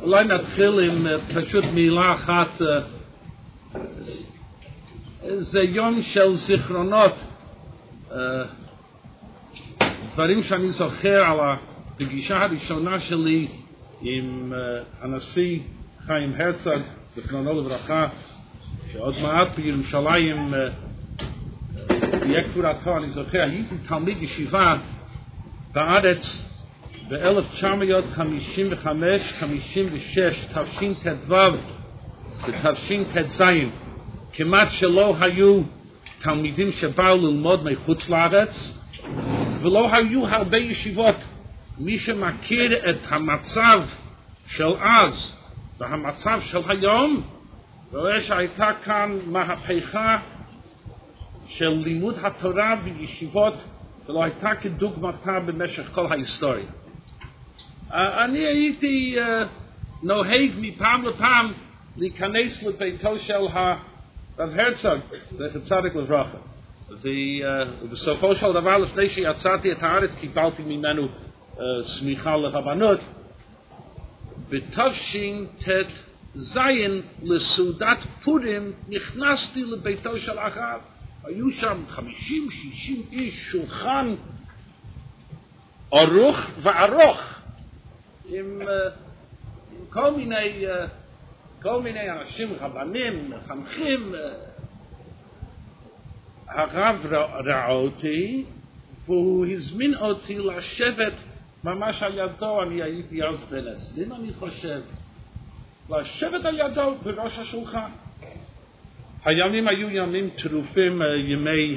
אולי נתחיל עם פשוט מילה אחת. זה יום של זיכרונות, דברים שאני זוכר על הפגישה הראשונה שלי עם הנשיא חיים הרצוג, זיכרונו לברכה, שעוד מעט בירושלים תהיה קבורתו. אני זוכר, הייתי תלמיד ישיבה בארץ ב-1955, 56, תשט"ו ותשט"ז. כמעט שלא היו תלמידים שבאו ללמוד מחוץ לארץ, ולא היו הרבה ישיבות. מי שמכיר את המצב של אז והמצב של היום, רואה שהייתה כאן מהפכה של לימוד התורה בישיבות, ולא הייתה כדוגמתה במשך כל ההיסטוריה. אני הייתי נוהג מפעם לפעם להיכנס לביתו של הרב הרצוג, זכר צדיק לברכה. ובסופו של דבר, לפני שיצאתי את הארץ, קיבלתי ממנו סמיכה לרבנות. בתשט"ז לסעודת פורים נכנסתי לביתו של הרב. היו שם 50-60 איש, שולחן ארוך וארוך, עם כל מיני אנשים, רבנים, מחנכים. הרב ראה אותי, והוא הזמין אותי לשבת ממש על ידו. אני הייתי אז בן 20, אני חושב, לשבת על ידו בראש השולחן. הימים היו ימים טרופים, ימי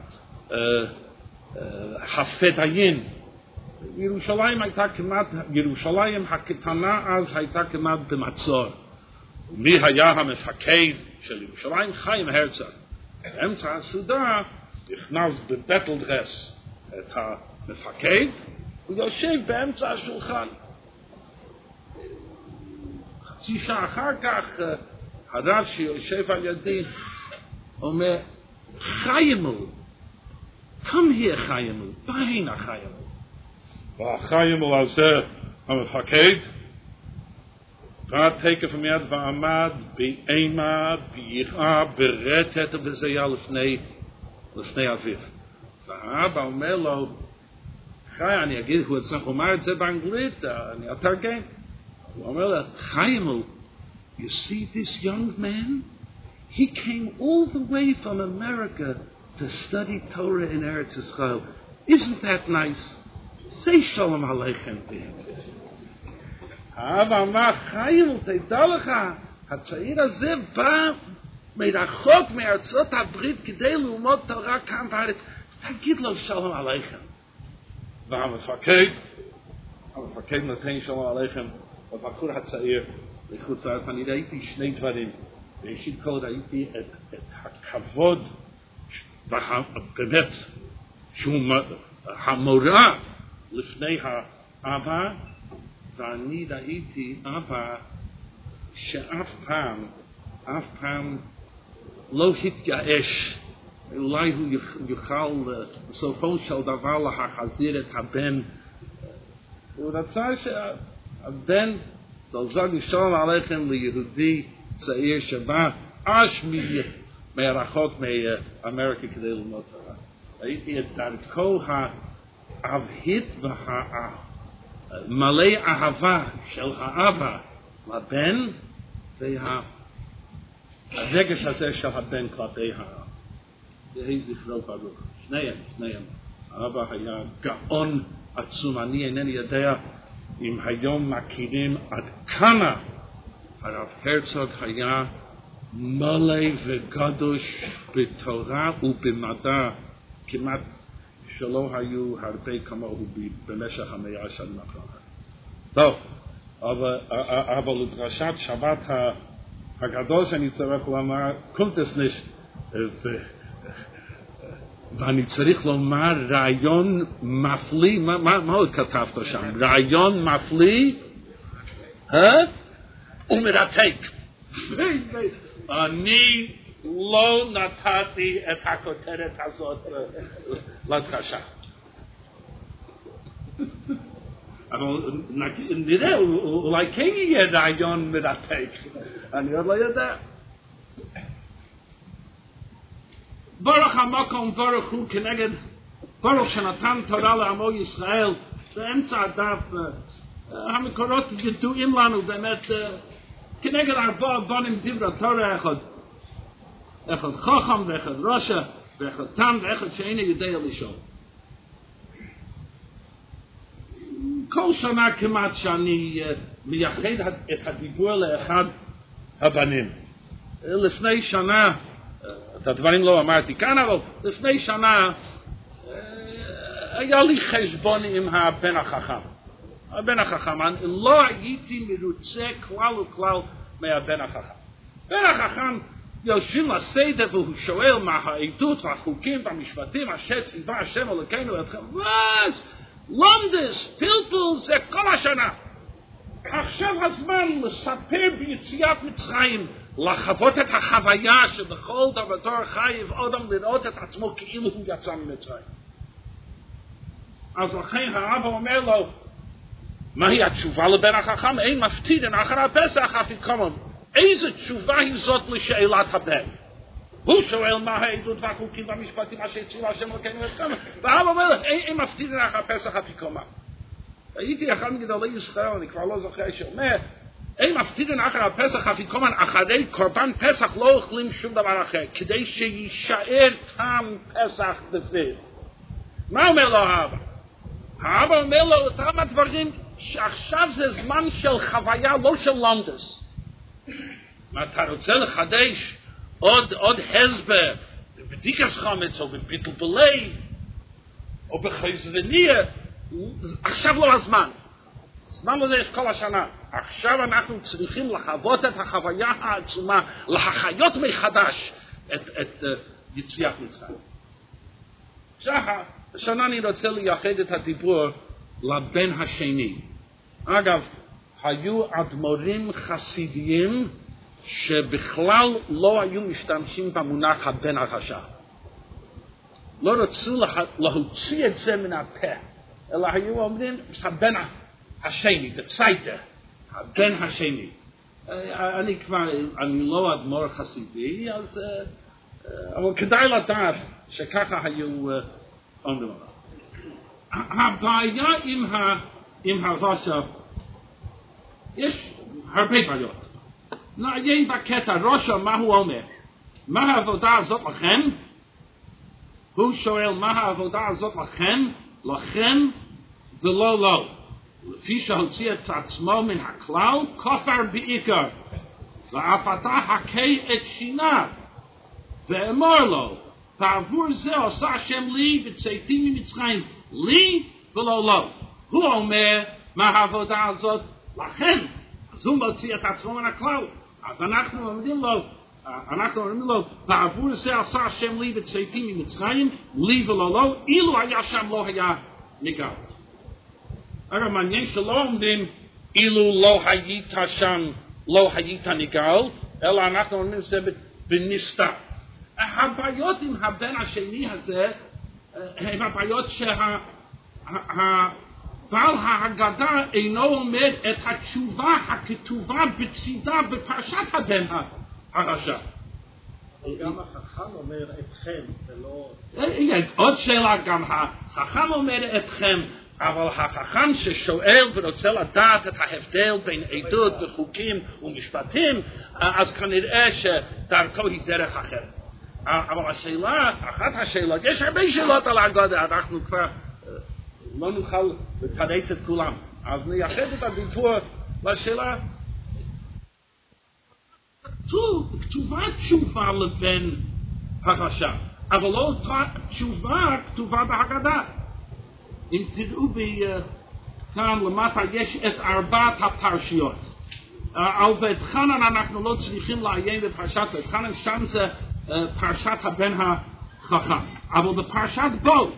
הפדאין. ירושלים הקטנה אז הייתה כמעט במצור. מי היה המפקד של ירושלים? חיים הרצוג. באמצע הסעודה הכנס בבטל דרס את המפקד, הוא יושב באמצע השולחן. חצי שעה אחר כך הרב שיושב על ידי אומר, חיימל, come here חיימל, בא הנה חיימל. והחיימל הזה, המפקד, בא תקף מיד ועמד באימה, ביראה, ברטט, וזה היה לפני אביו. והאבא אומר לו, חי, אני אגיד, הוא צריך לומר את זה באנגלית, אני אתרגם. הוא אומר לו, חיימל, you see this young man? He came all the way from America to study Torah in Eretz Israel. Isn't that nice? Say Shalom Aleichem to him. האבא אמר, חיים, תדע לך, הצעיר הזה בא מרחוק מארצות הברית כדי ללמוד תורה כאן בארץ. תגיד לו שלום עליכם. והמפקד נותן שלום עליכם בבחור הצעיר לחוץ לארץ. אני ראיתי שני דברים. ראשית כל ראיתי את הכבוד, באמת, שהוא המורה לפני האבא, ואני ראיתי אבא שאף פעם לא התייאש. אולי הוא יוכל בסופו של דבר להחזיר את הבן. הוא רצה שהבן תלזוג שלום עליכם ליהודי צעיר שבא אש מרחוק מאמריקה כדי ללמוד תורה. ראיתי את דרכו האבהית מלא אהבה של האבא לבן, והרגש הזה של הבן כלפי האב. יהי זכרו ברוך. שניהם. האבא היה גאון עצום. אני אינני יודע אם היום מכירים עד כמה הרב הרצוג היה מלא וגדוש בתורה ובמדע, כמעט שלא היו הרבה כמוהו במשך 100 השנים האחרונות. טוב, אבל לדרשת שבת הגדול שאני צריך לומר, קומטס נישט, ואני צריך לומר רעיון מפליא. מה עוד כתבת שם? רעיון מפליא ומרתק. אני לא נתתי את הכותרת הזאת לדרשה. אבל נראה, אולי כן יהיה רעיון מרתק. אני עוד לא יודע. ברוך המקום, ברוך הוא כנגד, ברוך שנתן תורה לעמו ישראל, באמצע הדף, המקורות ידועים לנו באמת, כנגד ארבעה בנים דברי תורה, אחד חכם ואחד רשע, ואחד תם ואחד שאינו יודע לשאול. כל שנה כמעט שאני מייחד את הדיבור לאחד הבנים. לפני שנה, את הדברים לא אמרתי כאן, אבל לפני שנה היה לי חשבון עם הבן החכם. הבן החכם, אני לא הייתי מרוצה כלל וכלל מהבן החכם. בן החכם יושבים לסדר והוא שואל מה העדות והחוקים והמשפטים אשר ציווה השם אלוקינו אתכם. ואז לומדס, פלפל, זה כל השנה. עכשיו הזמן לספר ביציאת מצרים, לחוות את החוויה שבכל דבר חייב אדם לראות את עצמו כאילו הוא יצא ממצרים. אז לכן האבא אומר לו, מהי התשובה לבן החכם? אין מפתידן אחר הפסח אפיקומן. איזה תשובה היא זאת לשאלת הבן? הוא שואל מה העדות והחוקים והמשפטים אשר ציווה השם אלוקינו אתכם, והאבא אומר, אין מפתידן אחר הפסח אפיקומן. הייתי אחד מגדולי ישראל, אני כבר לא זוכר שאומר, אין מפתידן אחר הפסח אפיקומן, אחרי קורבן פסח לא אוכלים שום דבר אחר, כדי שישאר טעם פסח בפיו. מה אומר לו האבא? האבא אומר לו אותם הדברים שעכשיו זה זמן של חוויה, לא של לומדס. מה אתה רוצה לחדש עוד הסבר בבדיקס חמץ או בפיתולבלי או בחזרניה, עכשיו לא הזמן. הזמן הזה יש כל השנה. עכשיו אנחנו צריכים לחוות את החוויה העצומה, להחיות מחדש את יציאת מצרים. השנה אני רוצה לייחד את הדיבור לבן השני. אגב, היו אדמו"רים חסידיים שבכלל לא היו משתמשים במונח הבן הרשע. לא רצו להוציא את זה מן הפה, אלא היו אומרים הבן השני, בצייטה, הבן השני. אני לא אדמו"ר חסידי, אבל כדאי לדעת שככה היו אומרים. הבעיה עם הרשע, יש הרבה בעיות. נעיין בקטע, רשע, מה הוא אומר? מה העבודה הזאת לכם? הוא שואל, מה העבודה הזאת לכם? לכם ולא לא. לפי שהוציא את עצמו מן הכלל, כופר בעיקר. ואף אתה הכה את שיניו, ואמר לו, בעבור זה עושה השם לי בצאתי ממצרים, לי ולא לא. הוא אומר, מה העבודה הזאת לכם? אז הוא מוציא את עצמו מן הכלל. אז אנחנו אומרים לו, בעבור זה עשה השם לי בצאתי ממצרים, לי ולא לא, אילו היה שם לא היה נגאל. הרי מעניין שלא אומרים, אילו לא היית שם, לא היית נגאל, אלא אנחנו אומרים זה בנסתר. הבעיות עם הבן השני הזה, הם הבעיות בעל ההגדה אינו עומד את התשובה הכתובה בצידה בפרשת הבן הרשע. גם החכם אומר אתכם ולא... עוד שאלה, גם החכם אומר אתכם, אבל החכם ששואל ורוצה לדעת את ההבדל בין עדות וחוקים ומשפטים, אז כנראה שדרכו היא דרך אחרת. אבל השאלה, אחת השאלות, יש הרבה שאלות על ההגדה, אנחנו כבר לא נוכל לתרץ את כולם. אז נייחד את הדיבור לשאלה, כתובה תשובה לבן הרשע, אבל לא תשובה כתובה בהגדה. אם תראו כאן למטה יש את ארבעת הפרשיות. על בית חנן אנחנו לא צריכים לעיין בפרשת בית חנן, שם זה פרשת הבן החכם. אבל בפרשת בו,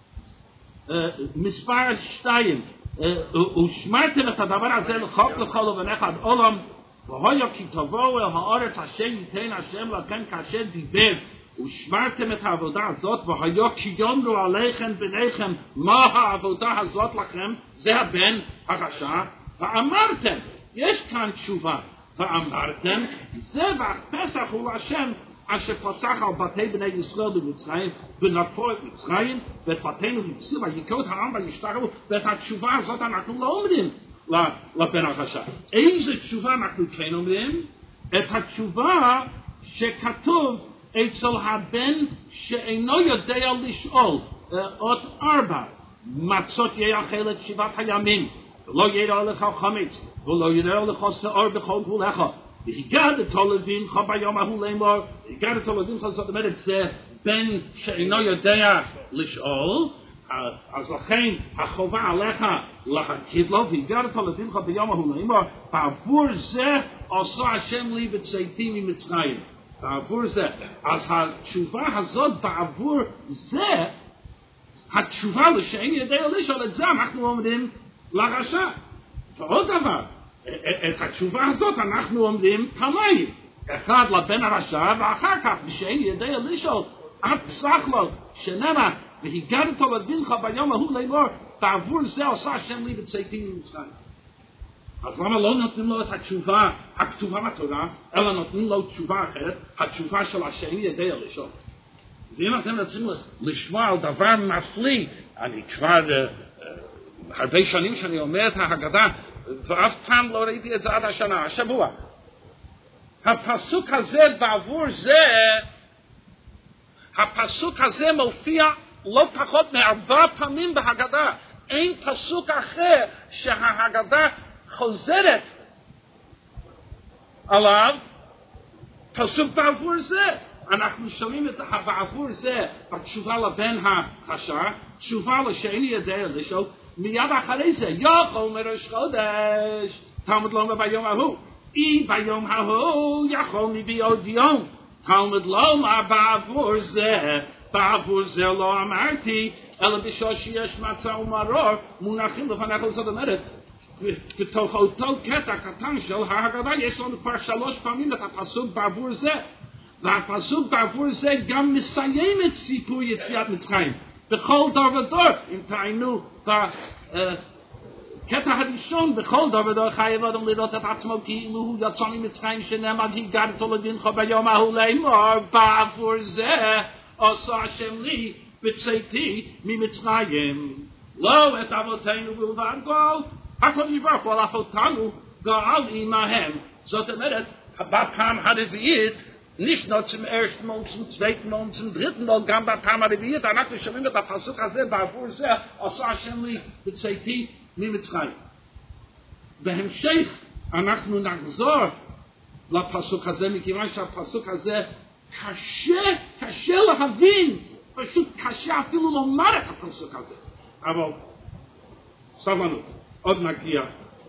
מספר 2, ושמרתם את הדבר הזה לחוק לכל ובנך עד עולם, והויה כי תבואו אל הארץ אשר ייתן השם לכם כאשר דיבר ושמרתם את העבודה הזאת, והיה כי יאמרו עליכם בניכם, מה העבודה הזאת לכם? זה הבן הרשע. ואמרתם, יש כאן תשובה, ואמרתם, זה והפסח הוא להשם, אשר פסח על בתי בני ישראל במצרים, ונטפו את מצרים, ואת בתינו במצרים, ויקראו את העם וישתחוו, ואת התשובה הזאת אנחנו לא אומרים לבן הרשע. איזה תשובה אנחנו כן אומרים? את התשובה שכתוב אצל הבן שאינו יודע לשאול, עוד 4, מצות יאכל את 7 הימים, ולא יראה לך חמץ, ולא יראה לך שעור בכל גבולך, והגדתו לבנך ביום ההוא לאמור, הגדתו לבנך, זאת אומרת, זה בן שאינו יודע לשאול, אז לכן החובה עליך להגיד לו, והגדתו לבנך ביום ההוא לאמור, בעבור זה עשה השם לי בצאתי ממצרים. בעבור זה. אז התשובה הזאת בעבור זה, התשובה לשאין יודע לשאול, את זה אנחנו אומרים לרשע. ועוד דבר, את התשובה הזאת אנחנו אומרים פעמיים. אחד לבן הרשע, ואחר כך לשאין יודע לשאול, את פסח לו, שנאמר, והגדתו לבנך ביום ההוא לאמור, בעבור זה עשה השם לי בצאתי ממצרים. אז למה לא נותנים לו את התשובה הכתובה בתורה, אלא נותנים לו תשובה אחרת, התשובה של השני יודע לשאול. ואם אתם רוצים לשמוע על דבר מפליא, אני כבר הרבה שנים שאני אומר את ההגדה, ואף פעם לא ראיתי את זה עד השבוע. הפסוק הזה בעבור זה, הפסוק הזה מופיע לא פחות מ4 פעמים בהגדה. אין פסוק אחר שההגדה חוזרת עליו, פסוק בעבור זה. אנחנו שומעים את בעבור זה בתשובה לבן הרשע, תשובה לשאיני יודע לשאול, מיד אחרי זה, יכול מראש חודש, תלמוד לומר ביום ההוא, ביום ההוא יכול מביא עוד יום, תלמוד לומר בעבור זה לא אמרתי, אלא בשעה שיש מצה ומרור, מונחים לפניך. זאת אומרת, בתוך אותו קטע קטן של ההגדה יש לנו כבר 3 פעמים את הפסוק בעבור זה, והפסוק בעבור זה גם מסיים את סיפור יציאת מצרים בכל דור ודור. אם תעיינו בקטע הראשון, בכל דור ודור חייב אדם לראות את עצמו כאילו הוא יצא ממצרים, שנאמר הגדתו לבנך ביום ההוא לאמור, בעבור זה עשה השם לי בצאתי ממצרים. לא את אבותינו בלבד גאל, הקדוש ברוך הוא הלך אותנו גאל עמהם. זאת אומרת, בפעם הרביעית, nicht nur zum ersten Mal, zum zweiten Mal und zum dritten Mal, גם בפעם הרביעית, אנחנו שומעים את הפסוק הזה בעבור זה, עשה השם לי בצאתי ממצרים. בהמשך אנחנו נחזור לפסוק הזה, מכיוון שהפסוק הזה קשה להבין, פשוט קשה אפילו לומר את הפסוק הזה. אבל סבלנות, עוד נגיע.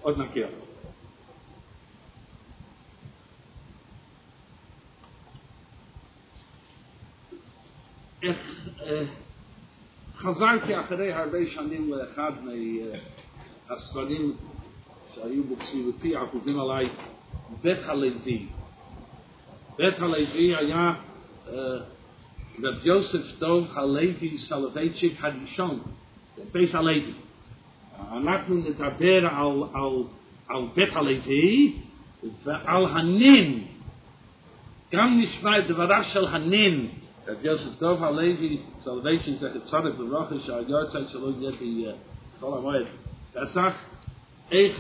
חזרתי אחרי הרבה שנים לאחד מהספרים שהיו בצירותי עקובים עליי, בית הלוי. בית הלוי היה רב יוסף דוב הלוי סולובייצ'יק הראשון, בית הלוי. אנחנו נדבר על בית הלוי ועל הנין. גם נשמע את דבריו של הנין. רב יוסף דוב הלוי סולובייצ'יק זה צדיק לברכה שהיועצת שלו יהיה בכל המועד פסח. איך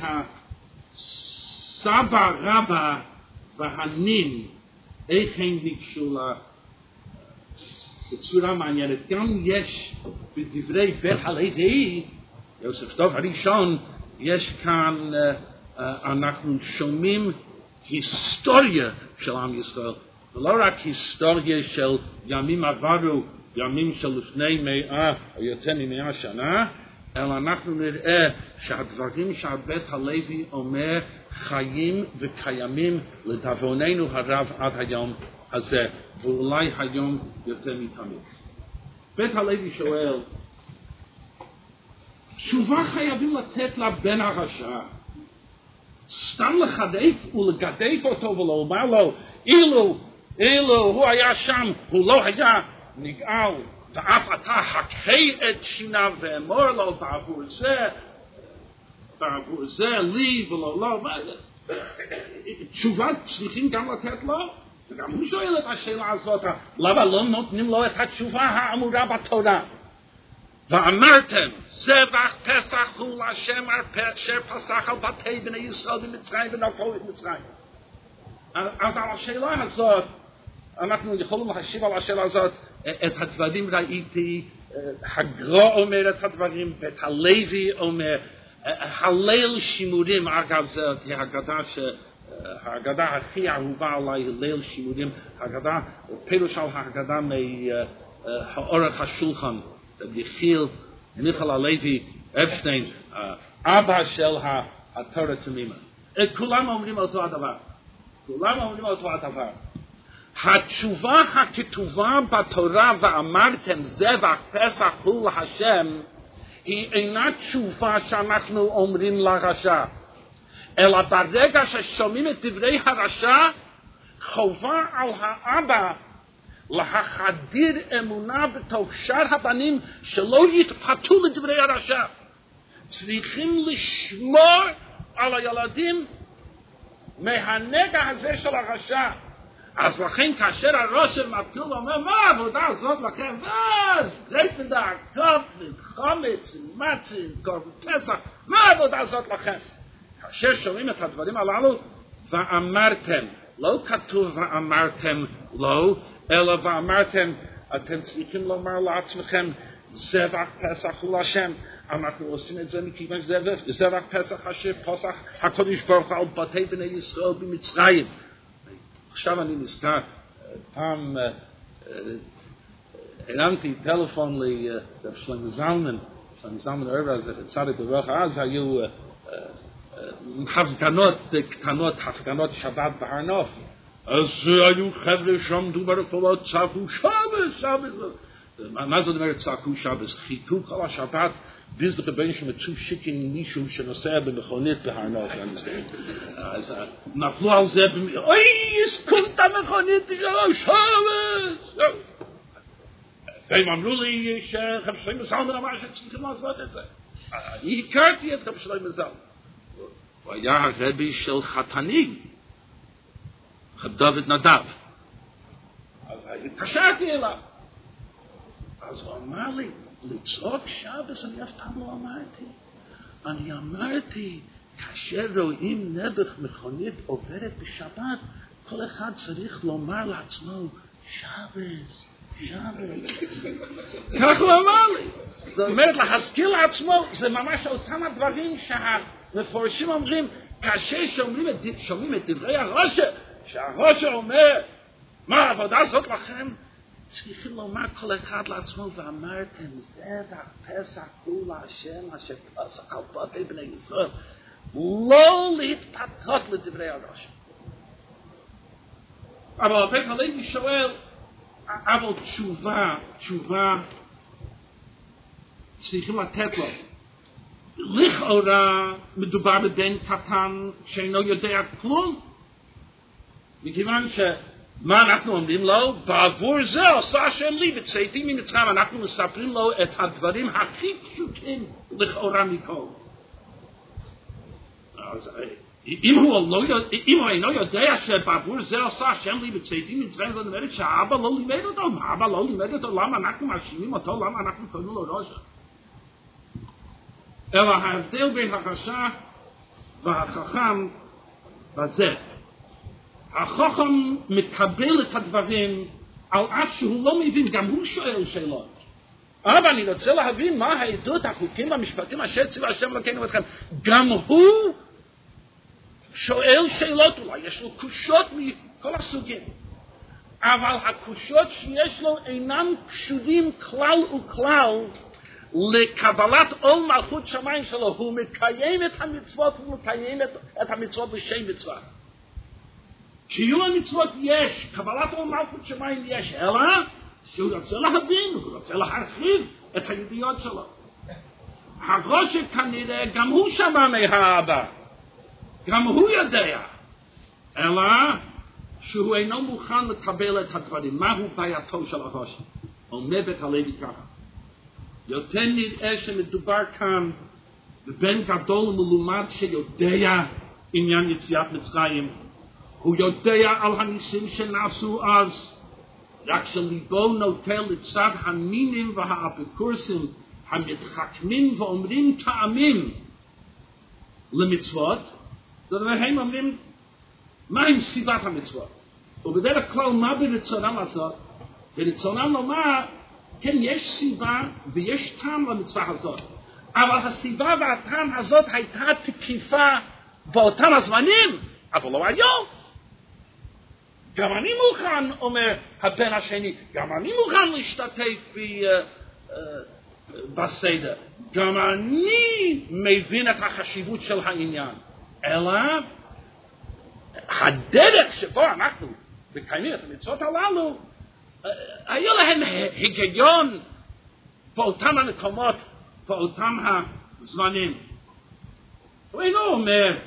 הסבא רבא והנין, איך הם ביקשו בצורה מעניינת. גם יש בדברי בית הלוי, יוסף דוב הראשון, יש כאן, אנחנו שומעים היסטוריה של עם ישראל, ולא רק היסטוריה של ימים עברו, ימים של לפני 100 או יותר מ100 שנה, אלא אנחנו נראה שהדברים שהבית הלוי אומר חיים וקיימים לדאבוננו הרב עד היום הזה, ואולי היום יותר מתמיד. בית הלוי שואל, תשובה חייבים לתת לבן הרשע, סתם לחדף ולגדף אותו ולומר לו, אילו אילו הוא היה שם, הוא לא היה נגאל, ואף אתה הקהה את שיניו ואמור לו בעבור זה לי ולא לא. תשובה צריכים גם לתת לו, וגם הוא שואל את השאלה הזאת, למה לא נותנים לו את התשובה האמורה בתורה? ואמרתם, זבח פסח הוא להשם אשר פסח על בתי בני ישראל במצרים ונפלו את מצרים. אז על השאלה הזאת, אנחנו יכולים להשיב על השאלה הזאת, את הדברים ראיתי, הגר"א אומר את הדברים, בית הלוי אומר, הליל שימורים, אגב זאת ההגדה הכי אהובה עליי, ליל שימורים, הגדה, פירוש על ההגדה מהאורך השולחן, יחיל מיכל הלוי אפשטיין, אבא של התורה תמימה. כולם אומרים אותו הדבר. התשובה הכתובה בתורה ואמרתם זבח פסח הוא להשם, היא אינה תשובה שאנחנו אומרים לרשע, אלא ברגע ששומעים את דברי הרשע, חובה על האבא להחדיר אמונה בתוך שאר הבנים שלא יתפתו לדברי הרשע. צריכים לשמור על הילדים מהנגע הזה של הרשע. אז לכן כאשר הרושם מתחיל ואומר, מה העבודה הזאת לכם? גרייט מדע, קופ, חומץ, מצין, קורב פסח, מה העבודה הזאת לכם? כאשר שומעים את הדברים הללו, ואמרתם, לא כתוב ואמרתם לא, אלא ואמרתם, אתם צריכים לומר לעצמכם, זבח פסח הוא להשם. אנחנו עושים את זה מכיוון זבח פסח אשר פסח הקדוש ברוך הוא על בתי בני ישראל במצרים. עכשיו אני נזכר, פעם הרמתי טלפון לרב שלמה זלמן ערב הזה, צדיק לברכה, אז היו הפגנות קטנות, הפגנות שבת בהר נוף. אז היו חבר'ה שעמדו ברחובות, צעקו שבת. מה זאת אומרת צעקו שבת? חיכו כל השבת, ביזדך בין שמצאו שיקים מישהו שנוסע במכונית בהר נוף. אז נפלו על זה, אוי, הסכמת המכונית, שבת! והם אמרו לי שרב שלמה זלמן אמר שצריכים לעשות את זה. אני הכרתי את רב שלמה זלמן. הוא היה הרבי של חתני, רב דוד נדב. אז התקשרתי אליו. אז הוא אמר לי, לצעוק שבס אני אף פעם לא אמרתי. אני אמרתי, כאשר רואים נעבך מכונית עוברת בשבת, כל אחד צריך לומר לעצמו, שבס. כך הוא אמר לי. זאת אומרת, להזכיר לעצמו, זה ממש אותם הדברים שהמפורשים אומרים, כאשר שומעים את דברי הרושם, שהרושם אומר, מה העבודה הזאת לכם? צריכים לומר כל אחד לעצמו, ואמרתם, זבח פסח הוא להשם אשר פסח על בתי בני ישראל. לא להתפתות לדברי הרושם. אבל בית הלוי שואל, אבל תשובה צריכים לתת לו. לכאורה מדובר בבן קטן שאינו יודע כלום. מכיוון מה אנחנו אומרים לו? בעבור זה עשה השם לי בצאתי ממצרים. אנחנו מספרים לו את הדברים הכי פשוטים לכאורה מכל. אז אם הוא אינו יודע שבעבור זה עשה השם לי בצאתי ממצרים, זאת אומרת שהאבא לא לימד אותו. האבא לא לימד אותו, למה אנחנו מאשימים אותו? למה אנחנו קוראים לו ראש? אלא ההבדל בין הרשע והחכם בזה. החכם מקבל את הדברים על אף שהוא לא מבין, גם הוא שואל שאלות. אבל אני רוצה להבין מה העדות, החוקים והמשפטים אשר ציווה השם אלוקינו אתכם. גם הוא שואל שאלות, אולי יש לו קושות מכל הסוגים. אבל הקושות שיש לו אינם קשורים כלל וכלל לקבלת עול מלכות שמיים שלו. הוא מקיים את המצוות, הוא מקיים את המצוות בשם מצווה. קיום המצוות יש, קבלת עול מלכות שמיים יש, אלא שהוא רוצה להבין, הוא רוצה להרחיב את הידיעות שלו. הראש כנראה גם הוא שמע מהאבא, גם הוא יודע, אלא שהוא אינו מוכן לקבל את הדברים. מהו בעייתו של הראש? אומר בית הלוי ככה. יותר נראה שמדובר כאן בבן גדול ומלומד שיודע עניין יציאת מצרים. הוא יודע על הניסים שנעשו אז, רק שליבו נוטה לצד המינים והאפיקורסים המתחכמים ואומרים טעמים למצוות, והם אומרים מהי סיבת המצוות. ובדרך כלל מה ברצונם לעשות? ברצונם לומר, כן, יש סיבה ויש טעם למצווה הזאת, אבל הסיבה והטעם הזאת הייתה תקיפה באותם הזמנים, אבל לא היום. גם אני מוכן, אומר הבן השני, גם אני מוכן להשתתף בסדר. גם אני מבין את החשיבות של העניין. אלא הדרך שבו אנחנו מקיימים את המצוות הללו, היה להם היגיון באותם המקומות, באותם הזמנים. הוא אינו אומר,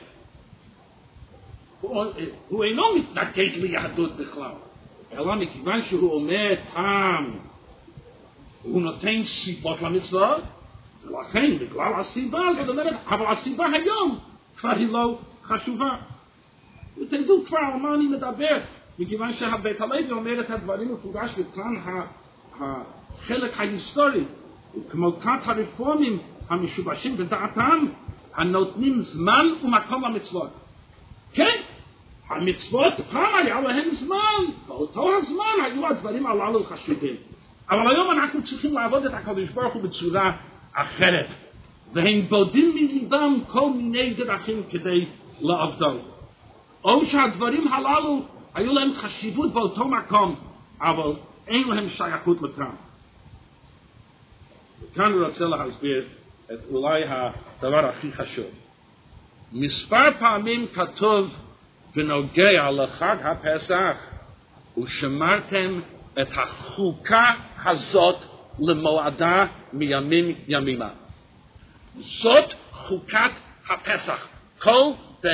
הוא אינו מתנגד ליהדות בכלל, אלא מכיוון שהוא אומר טעם, הוא נותן סיבות למצוות, ולכן בגלל הסיבה, זאת אומרת, אבל הסיבה היום כבר היא לא חשובה. ותדעו כבר על מה אני מדבר, מכיוון שהבית הלוי אומר את הדברים מפורש, וכאן החלק ההיסטורי, כמו כאן הרפורמים המשובשים בדעתם, הנותנים זמן ומקום למצוות. כן, המצוות פעם היה להם זמן, באותו הזמן היו הדברים הללו חשובים. אבל היום אנחנו צריכים לעבוד את הקדוש ברוך הוא בצורה אחרת, והם בודים מליבם כל מיני דרכים כדי לעבדו. או שהדברים הללו היו להם חשיבות באותו מקום, אבל אין להם שייכות לכאן. וכאן הוא רוצה להסביר את אולי הדבר הכי חשוב. מספר פעמים כתוב בנוגע לחג הפסח, ושמרתם את החוקה הזאת למועדה מימים ימימה. זאת חוקת הפסח. כל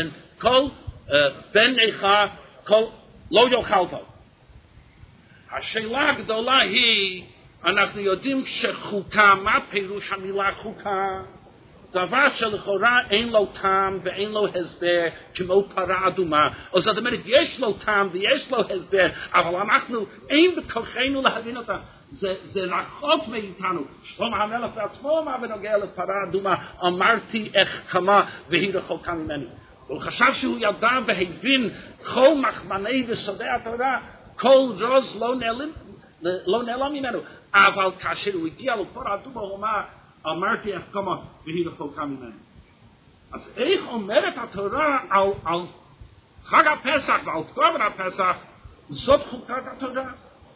בן איכה, לא יאכל בו. השאלה הגדולה היא, אנחנו יודעים שחוקה, מה פירוש המילה חוקה? דבר שלכאורה אין לו טעם ואין לו הסבר, כמו פרה אדומה. או זאת אומרת, יש לו טעם ויש לו הסבר, אבל אנחנו, אין בכוחנו להבין אותה. זה רחוק מאיתנו. שלמה המלך בעצמו אמר בנוגע לפרה אדומה, אמרתי איך כמה והיא רחוקה ממני. הוא חשב שהוא ידע והבין כל מחמני וסודי התורה, כל רוז לא נעלם ממנו. אבל כאשר הוא הגיע לפרה אדומה, הוא אמר, אמרתי איך כמה והיא רחוקה ממני. אז איך אומרת התורה על חג הפסח ועל קורבן הפסח, זאת חוקת התורה.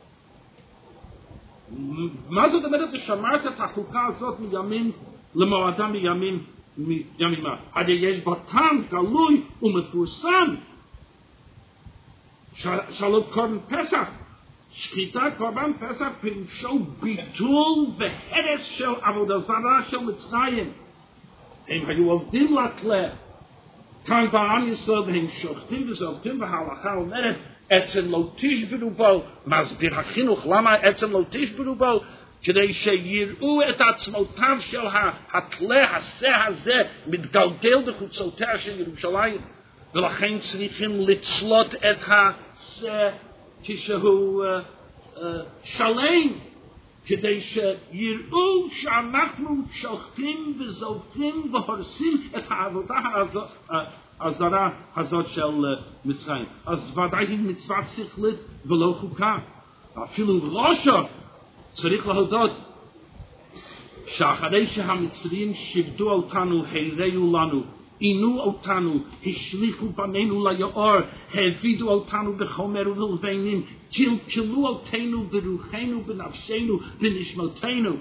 מה זאת אומרת ששמרת את החוקה הזאת מימים למועדה מימים ימימה? הרי יש בה טעם גלוי ומפורסם של קורבן פסח. שחיטת קורבן פסח פירושו ביטול והרס של עבודה זרה של מצרים. הם היו עובדים לכלי. כאן בעם ישראל והם שוחטים וזורקים, וההלכה אומרת עצם לא תשברו בו. מסביר החינוך למה עצם לא תשברו בו? כדי שיראו את עצמותיו של הכלי השה הזה מתגלגל בחוצותיה של ירושלים, ולכן צריכים לצלות את השה כשהוא שלם, כדי שיראו שאנחנו שוחטים וזורקים והורסים את העבודה הזרה הזאת של מצרים. אז ודאי היא מצווה שכלית ולא חוקה. אפילו ראשו צריך להודות שאחרי שהמצרים שבדו אותנו, הריעו לנו, עינו אותנו, השליכו בנינו ליאור, העבידו אותנו בחומר ולבנים, קלקלו אותנו ברוחנו, בנפשנו, בנשמתנו.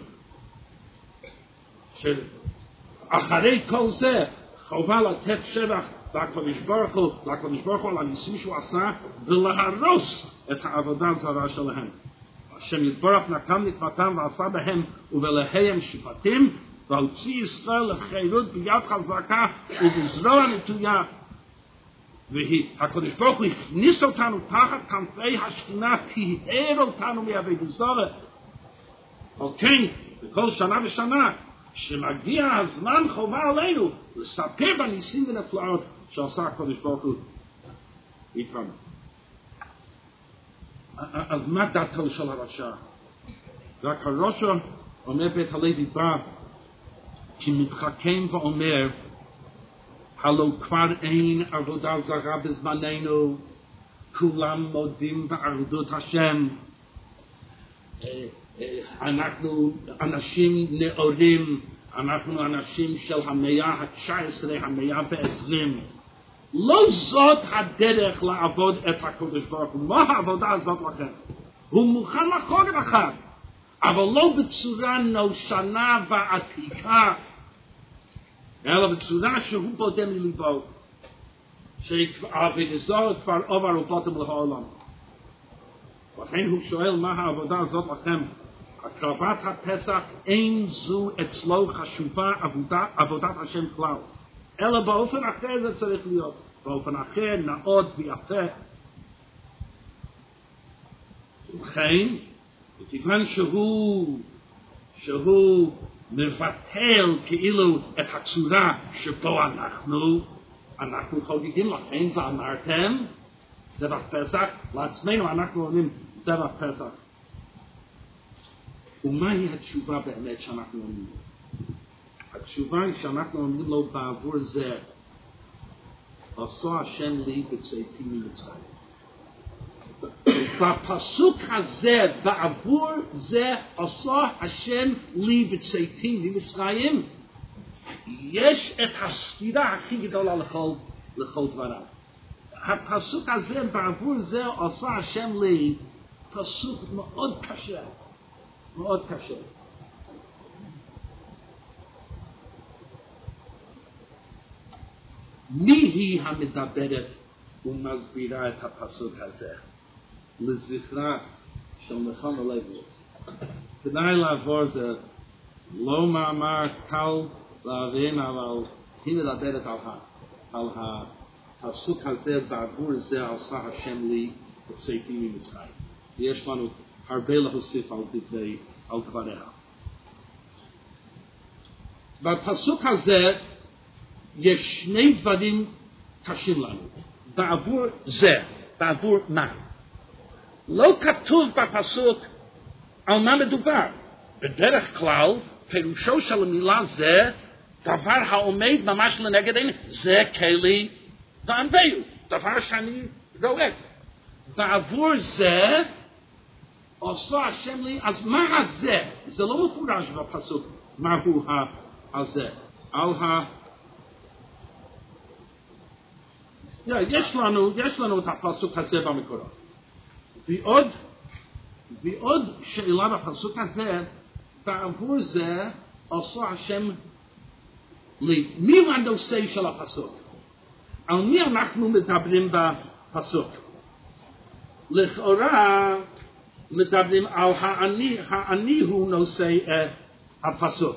אחרי כל זה חובה לתת שבח לקדוש ברוך הוא על הניסים שהוא עשה, ולהרוס את העבודה הזרה שלהם. השם יתברך נתן נקמתם ועשה בהם ובלהם שפטים, והוציא ישראל לחירות ביד חזקה ובזרוע נטויה. הקדוש ברוך הוא הכניס אותנו תחת כנפי השכינה, טיהר אותנו מעבודת זרה. כן, בכל שנה ושנה, שמגיע הזמן חובה עלינו לספר בניסים ונפלאות שעשה הקדוש ברוך הוא איתנו. אז מה דעתו של הרשע? רק הרשע אומר בית הלוי בא, כי מתחכם ואומר, הלא כבר אין עבודה זרה בזמננו, כולם מודים בעבודת השם, אנחנו אנשים נאורים, אנחנו אנשים של המאה ה-19, המאה ה-20. לא זאת הדרך לעבוד את הקדוש ברוך הוא. מה העבודה הזאת לכם? הוא מוכן לחוג לכם, אבל לא בצורה נושנה ועתיקה, אלא בצורה שהוא בודה מליבו, שהעבודה זרה כבר עבר ובודם לעולם. לכן הוא שואל מה העבודה הזאת לכם. הקרבת הפסח אין זו אצלו חשובה עבודת השם כלל, אלא באופן אחר זה צריך להיות, באופן אחר נאות ויפה. וכן, וכיוון שהוא מבטל כאילו את הצורה שבו אנחנו חוגגים, לכן ואמרתם זבח פסח, לעצמנו אנחנו אומרים זבח פסח. ומהי התשובה באמת שאנחנו אומרים? התשובה היא שאנחנו אומרים לו בעבור זה, עשה השם לי בצאתי ממצרים. בפסוק הזה, בעבור זה, עשה השם לי בצאתי ממצרים, יש את הספירה הכי גדולה לכל דבריו. הפסוק הזה, בעבור זה, עשה השם לי, פסוק מאוד קשה. מאוד קשה. מי היא המדברת ומסבירה את הפסוק הזה? לזכרה של נחמה לייבוביץ. כדאי לעבור זה לא מאמר קל להבין, אבל היא מדברת על הפסוק הזה, בעבור זה עשה השם לי בצאתי ממצרים. יש לנו הרבה להוסיף על דבריה. בפסוק הזה יש שני דברים קשים לנו. בעבור זה, בעבור מה? לא כתוב בפסוק על מה מדובר. בדרך כלל, פירושו של המילה זה, דבר העומד ממש לנגד עיני. זה כלי וענווהו, דבר שאני רואה. בעבור זה, עשה השם לי, אז מה הזה? זה לא מפורש בפסוק, מהו הזה. יש לנו את הפסוק הזה במקורות. ועוד שאלה בפסוק הזה, בעבור זה עשה השם לי. מי הנושא של הפסוק? על מי אנחנו מדברים בפסוק? לכאורה מדברים על האני הוא נושא הפסוק.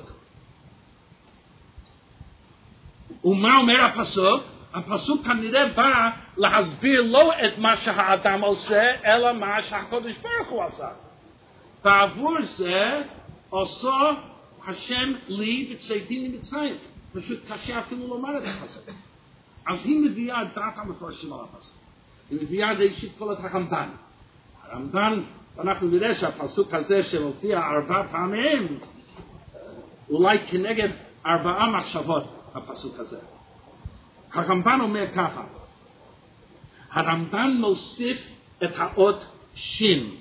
ומה אומר הפסוק? הפסוק כנראה בא להסביר לא את מה שהאדם עושה, אלא מה שהקדוש ברוך הוא עשה. בעבור זה עשה השם לי בצאתי ממצרים. פשוט קשה אפילו לומר את הפסוק. אז היא מביאה את דעת המפרשים על הפסוק. היא מביאה ראשית כל את הרמב"ן. הרמב"ן, אנחנו נראה שהפסוק הזה שמופיע 4 פעמים, אולי כנגד 4 מחשבות הפסוק הזה. הרמב"ן אומר ככה, הרמב"ן מוסיף את האות שין.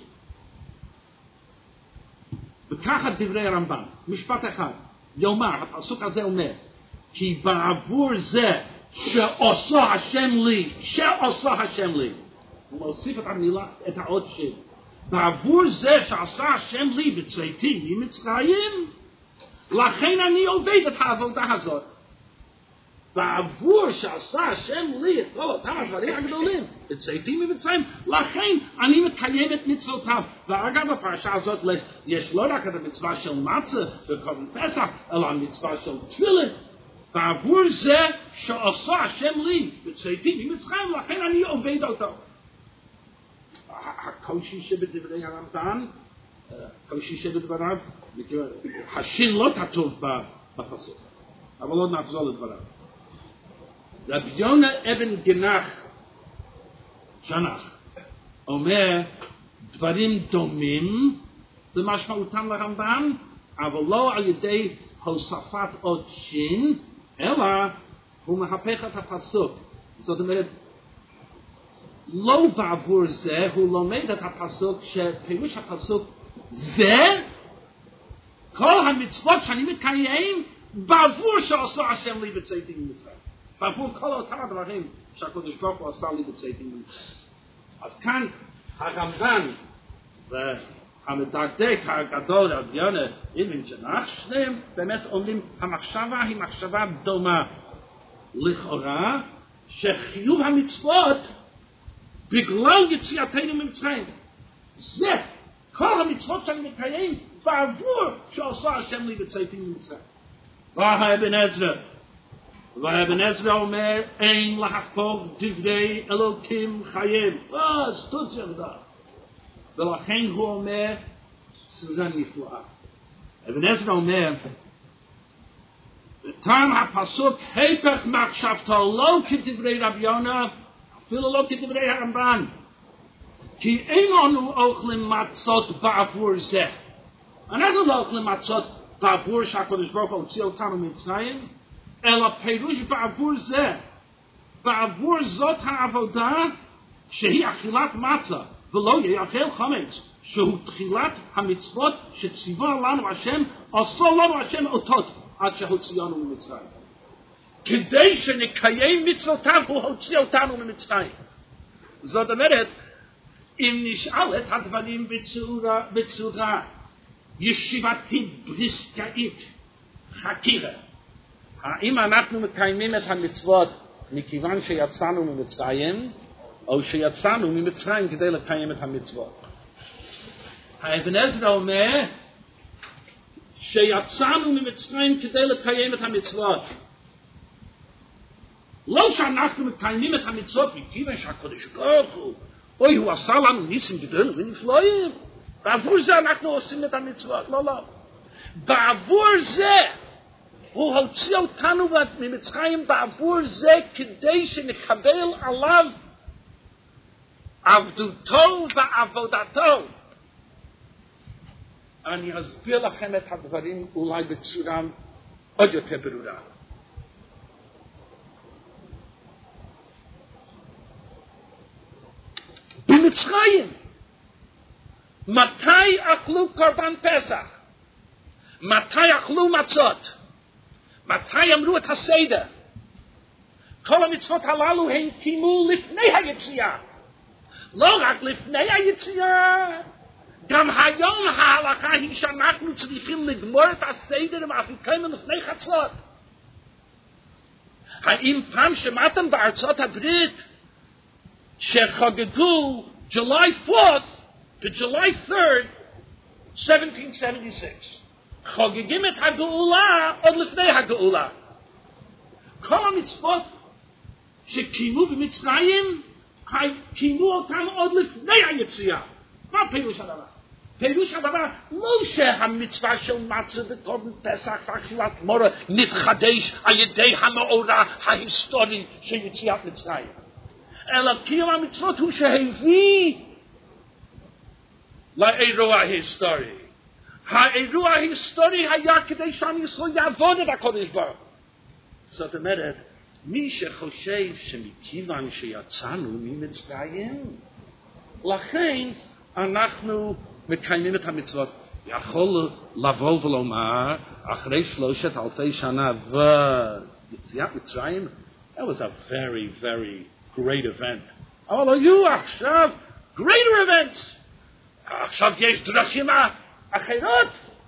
וככה דברי הרמב"ן, משפט אחד, יאמר, הפסוק הזה אומר, כי בעבור זה שעושה השם לי, הוא מוסיף את המילה, את האות שין. בעבור זה שעשה השם לי בצאתי ממצרים, לכן אני עובד את העבודה הזאת. בעבור שעשה השם לי את כל אותם הדברים הגדולים, בצאתי ממצרים, לכן אני מקיים את מצוותיו. ואגב, בפרשה הזאת יש לא רק את המצווה של מצה וקורבן פסח, אלא המצווה של תפילין. בעבור זה שעשה השם לי בצאתי ממצרים, לכן אני עובד אותו. הקושי שבדברי הרמב"ן, השין לא כתוב בפסוק, אבל עוד נחזור לדבריו. רבי יונה אבן ג'נח אומר דברים דומים במשמעותם לרמב"ן, אבל לא על ידי הוספת עוד שין, אלא הוא מהפך את הפסוק. זאת אומרת, לא בעבור זה, הוא לומד את הפסוק, שפירוש הפסוק זה, כל המצוות שאני מקיים, בעבור שעשה השם לי בצאתי ממצרים. בעבור כל אותם הדברים שהקדוש ברוך הוא עשה לי בצאתי ממצרים. אז כאן הרמב"ן והמדקדק הגדול רבי יונה אבן ג'נח, שניהם באמת אומרים, המחשבה היא מחשבה דומה. לכאורה, שחיוב המצוות בגלל יציאתנו ממצרים. זה, כל המצוות שאני מקיים, בעבור שעשה השם לי בצאתי ממצרים. והאבן עזרא אומר, אין להפוך דברי אלוקים חיים. סטוץ ירדה. ולכן הוא אומר, סוגה נפלאה. אבן עזרא אומר, כאן הפסוק היפך מחשבתו, לא כדברי רבי יונה, אפילו לא כדברי הרמב"ן. כי אין לנו אוכלים מצות בעבור זה. אנחנו לא אוכלים מצות בעבור שהקדוש ברוך הוא הוציא אותנו ממצרים, אלא פירוש בעבור זה. בעבור זאת העבודה שהיא אכילת מצה, ולא יאכל חמץ, שהוא תחילת המצוות שציווה לנו השם, עשה לנו השם אותות עד שהוציאנו ממצרים. כדי שנקיים מצוותיו הוא הוציא אותנו ממצרים. זאת אומרת, אם נשאל את הדברים בצורה ישיבתית בריסקאית, חקירה, האם אנחנו מקיימים את המצוות מכיוון שיצאנו ממצרים, או שיצאנו ממצרים כדי לקיים את המצוות? האבן עזרא אומר שיצאנו ממצרים כדי לקיים את המצוות. לא שאנחנו מקיימים את המצוות מכיוון שהקדוש ברוך הוא עשה לנו ניסים גדולים ונפלאים, בעבור זה אנחנו עושים את המצוות. לא. בעבור זה הוא הוציא אותנו ממצרים, בעבור זה כדי שנקבל עליו עבדותו ועבודתו. אני אסביר לכם את הדברים אולי בצורה עוד יותר ברורה. במצרים, מתי אכלו קורבן פסח? מתי אכלו מצות? מתי אמרו את הסדר? כל המצוות הללו הם קיימו לפני היציאה. לא רק לפני היציאה, גם היום ההלכה היא שאנחנו צריכים לגמור את הסדר ואפילו לפני חצות. האם פעם שמעתם בארצות הברית שחגגו July 4th ו-July 3rd, 1776? חוגגים את הגאולה עוד לפני הגאולה. כל המצוות שקיימו במצרים, קיימו אותם עוד לפני היציאה. מה פירוש הדבר? פירוש הדבר לא שהמצווה של מצה וקורבן פסח ואכילת מורה נתחדש על ידי המאורע ההיסטורי של יציאת מצרים, אלא קיום המצוות הוא שהביא לאירוע ההיסטורי. האירוע ההיסטורי היה כדי שעם ישראל יעבוד את הקודש ברוך. זאת אומרת, מי שחושב שמכיוון שיצאנו ממצרים, לכן אנחנו מקיימים את המצוות, יכול לבוא ולומר, אחרי 3,000 שנה ויציאת מצרים, that was a very, very great event. אבל היו עכשיו greater events. עכשיו יש דרכים אחרות.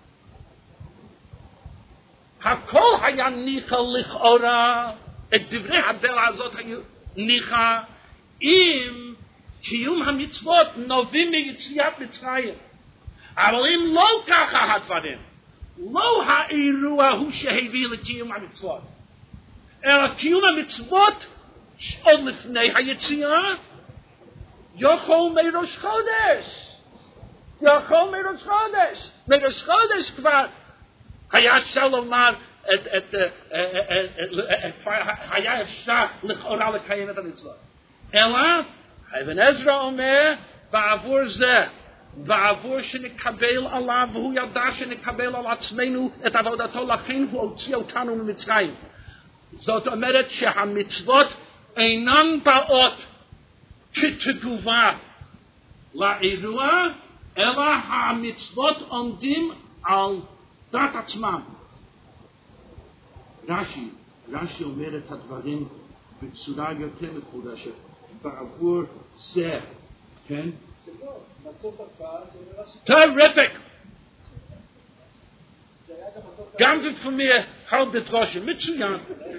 הכל היה ניחא לכאורה, את דברי הדלה הזאת היו ניחא, אם קיום המצוות נובעים מיציאת מצרים. אבל אם לא ככה הדברים, לא האירוע הוא שהביא לקיום המצוות, אלא קיום המצוות עוד לפני היציאה, יכול מראש חודש. מראש חודש כבר היה אפשר לומר, היה אפשר לכאורה לקיים את המצוות. אלא, אבן עזרא אומר, בעבור זה, בעבור שנקבל עליו, והוא ידע שנקבל על עצמנו את עבודתו, לכן הוא הוציא אותנו ממצרים. זאת אומרת שהמצוות אינן באות כתגובה לאירוע, אלא המצוות עומדים על דעת עצמם. רש"י אומר את הדברים בצורה יותר מפורשת, בעבור זה, כן? טריפיק! גם בפמיר halbe דרושה, מצוין.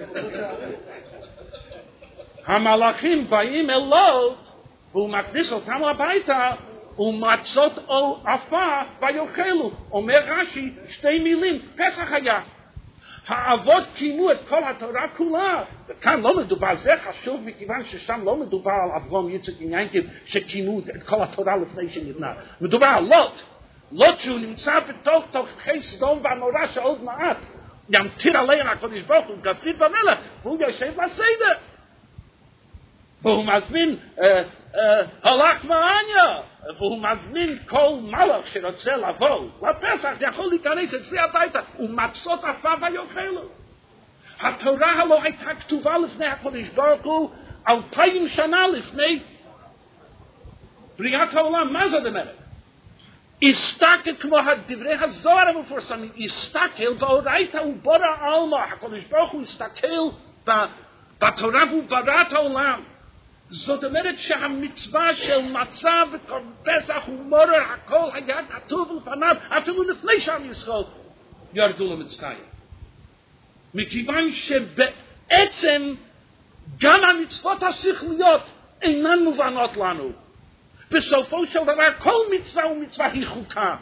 המלאכים באים אל לוט, והוא מכניס אותם הביתה, ומצות או עפר ויאכלו. אומר רש"י שתי מילים, פסח היה. האבות קיימו את כל התורה כולה, וכאן לא מדובר, זה חשוב מכיוון ששם לא מדובר על אברהם, יצחק ויעקב שקיימו את כל התורה לפני שנבנה. מדובר על לוט שהוא נמצא בתוך תוככי סדום ועמורה שעוד מעט ימטיר עליהם הקדוש ברוך הוא גפרית במלך, והוא יושב בסדר. והוא מזמין הלך מעניה, והוא מזמין כל מלך שרוצה לבוא לפסח, יכול להיכנס אצלי הביתה, ומצות עפר ויאכלו. התורה הלא הייתה כתובה לפני הקדוש ברוך הוא 2000 שנה לפני בריאת העולם. מה זאת אומרת? הסתכל כמו דברי הזוהר המפורסמים, הסתכל באורייתא ובורא עלמא. הקדוש ברוך הוא הסתכל בתורה והוא ברא את העולם. זאת אומרת שהמצווה של מצה ופסח ומורר, הכל היה כתוב לפניו, אפילו לפני שעם ישראל ירדו למצרים. מכיוון שבעצם גם המצוות השכליות אינן מובנות לנו. בסופו של דבר כל מצווה ומצווה היא חוקה.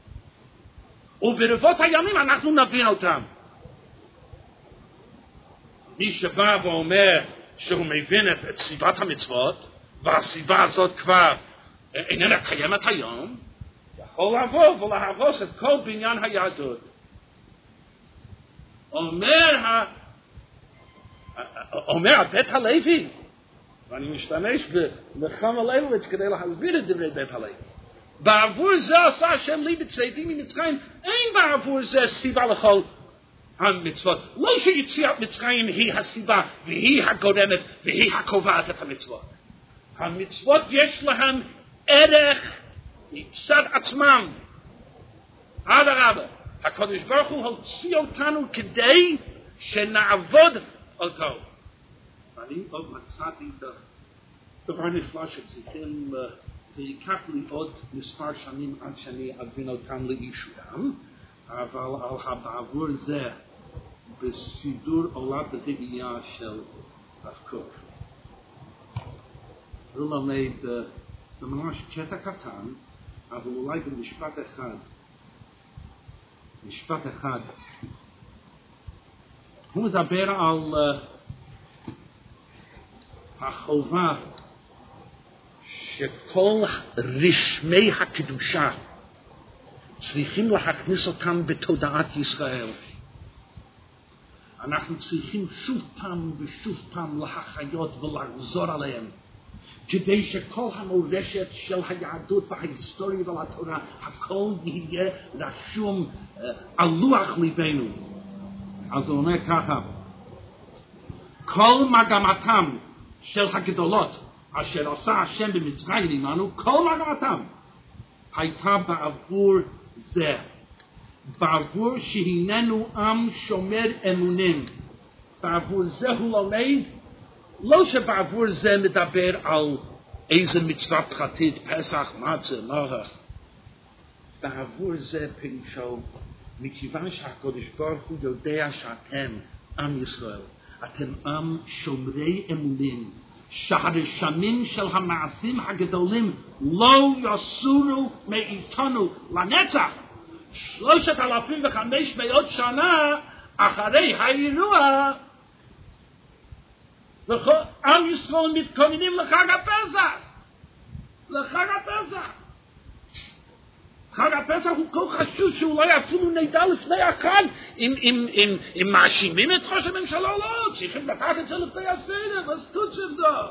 וברבות הימים אנחנו נבין אותם. מי שבא ואומר שהוא מבין את סיבת המצוות, והסיבה הזאת כבר איננה קיימת היום, יכול לבוא ולהרוס את כל בניין היהדות. אומר בית הלוי, ואני משתמש בכמה ליבוביץ כדי להסביר את דברי בית הלוי. בעבור זה עשה השם לי בצאתי ממצרים, אין בעבור זה סיבה לכל המצוות. לא שיציאת מצרים היא הסיבה והיא הגורמת והיא הקובעת את המצוות. המצוות יש להם ערך מצד עצמם. אדרבה, הקדוש ברוך הוא הוציא אותנו כדי שנעבוד אותו. אני עוד מצאתי דבר נפלא שצריכים, זה ייקח לי עוד מספר שנים עד שאני אבין אותם לאישורם, אבל על הבעבור זה בסידור עולת הדגייה של הרב קוק. הוא למד ממש קטע קטן, אבל אולי במשפט אחד. הוא מדבר על החובה שכל רשמי הקדושה צריכים להכניס אותם בתודעת ישראל. אנחנו צריכים שוב פעם ושוב פעם להחיות ולחזור עליהם, כדי שכל המורשת של היהדות וההיסטוריה והתורה, הכל יהיה רשום על לוח ליבנו. אז הוא אומר ככה, כל מגמתם של הגדולות אשר עשה השם במצרים עמנו, כל מגמתם הייתה בעבור זה, בעבור שהיננו עם שומר אמונים. בעבור זה הוא לומד, לא שבעבור זה מדבר על איזה מצווה פרטית, פסח, מצה, מרח. בעבור זה פירושו, מכיוון שהקדוש ברוך הוא יודע שאתם עם ישראל, אתם עם שומרי אמונים, שהרשמים של המעשים הגדולים לא יסורו מאיתנו לנצח. 3,500 שנה אחרי האירוע, עם ישראל מתכוננים לחג הפסח. לחג הפסח. חג הפסח הוא כל חשוב שאולי אפילו נדע לפני החג אם מאשימים את ראש הממשלה או לא, צריכים לקחת את זה לפני הסדר, אז תוצאת דו.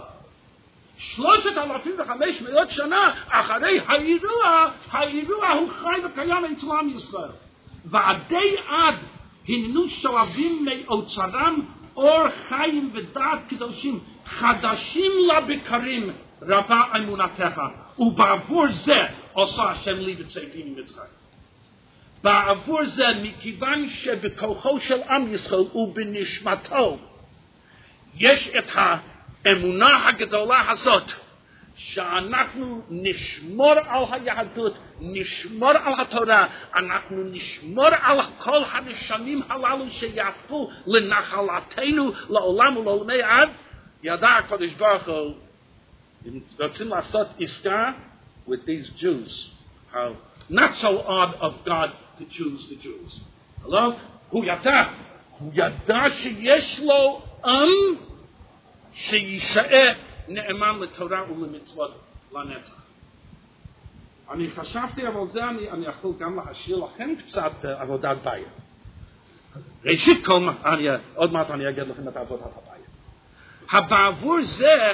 3,500 שנה אחרי האירוע הוא חי וקיים אצל עם ישראל. ועדי עד הננו שואבים מאוצרם אור חיים ודעת קדושים חדשים לבקרים רבה אמונתך, ובעבור זה עושה השם לי בצאתי ממצרים. בעבור זה מכיוון שבכוחו של עם ישראל ובנשמתו יש את האמונה הגדולה הזאת שאנחנו נשמור על היהדות, נשמור על התורה, אנחנו נשמור על כל הנשמים הללו שיהפכו לנחלתנו לעולם ולעולמי עד. ידע הקדוש ברוך הוא אם רוצים לעשות עסקה with these Jews, how not so odd of God to choose the Jews. Hello? הוא ידע שיש לו עם שישאר נאמן לתורה ולמצוות לנצח. אני חשבתי אבל זה אני יכול גם להשאיר לכם קצת עבודת בית. ראשית כל עוד מעט אני אגיד לכם את עבודת הבית. בעבור זה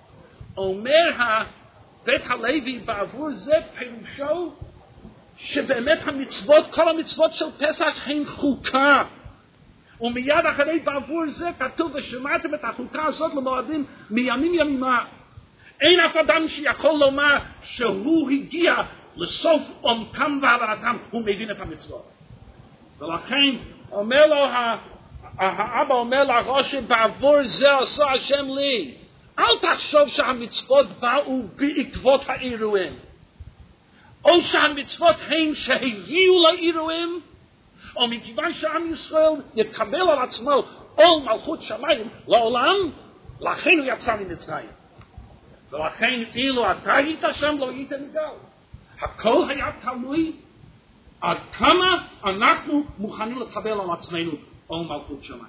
אומר בית הלוי, בעבור זה פירושו שבאמת המצוות, כל המצוות של פסח הן חוקה. ומיד אחרי בעבור זה כתוב ושמעתם את החוקה הזאת למועדים מימים ימימה. אין אף אדם שיכול לומר שהוא הגיע לסוף עומקם והבנתם, הוא מבין את המצוות. ולכן אומר לו האבא אומר לראש בעבור זה עשה השם לי. אל תחשוב שהמצוות באו בעקבות האירועים, או שהמצוות הן שהביאו לאירועים, או מכיוון שעם ישראל יקבל על עצמו עול מלכות שמיים לעולם, לכן הוא יצא ממצרים. ולכן אילו אתה היית שם לא היית נגאל. הכל היה תלוי עד כמה אנחנו מוכנים לקבל על עצמנו עול מלכות שמיים.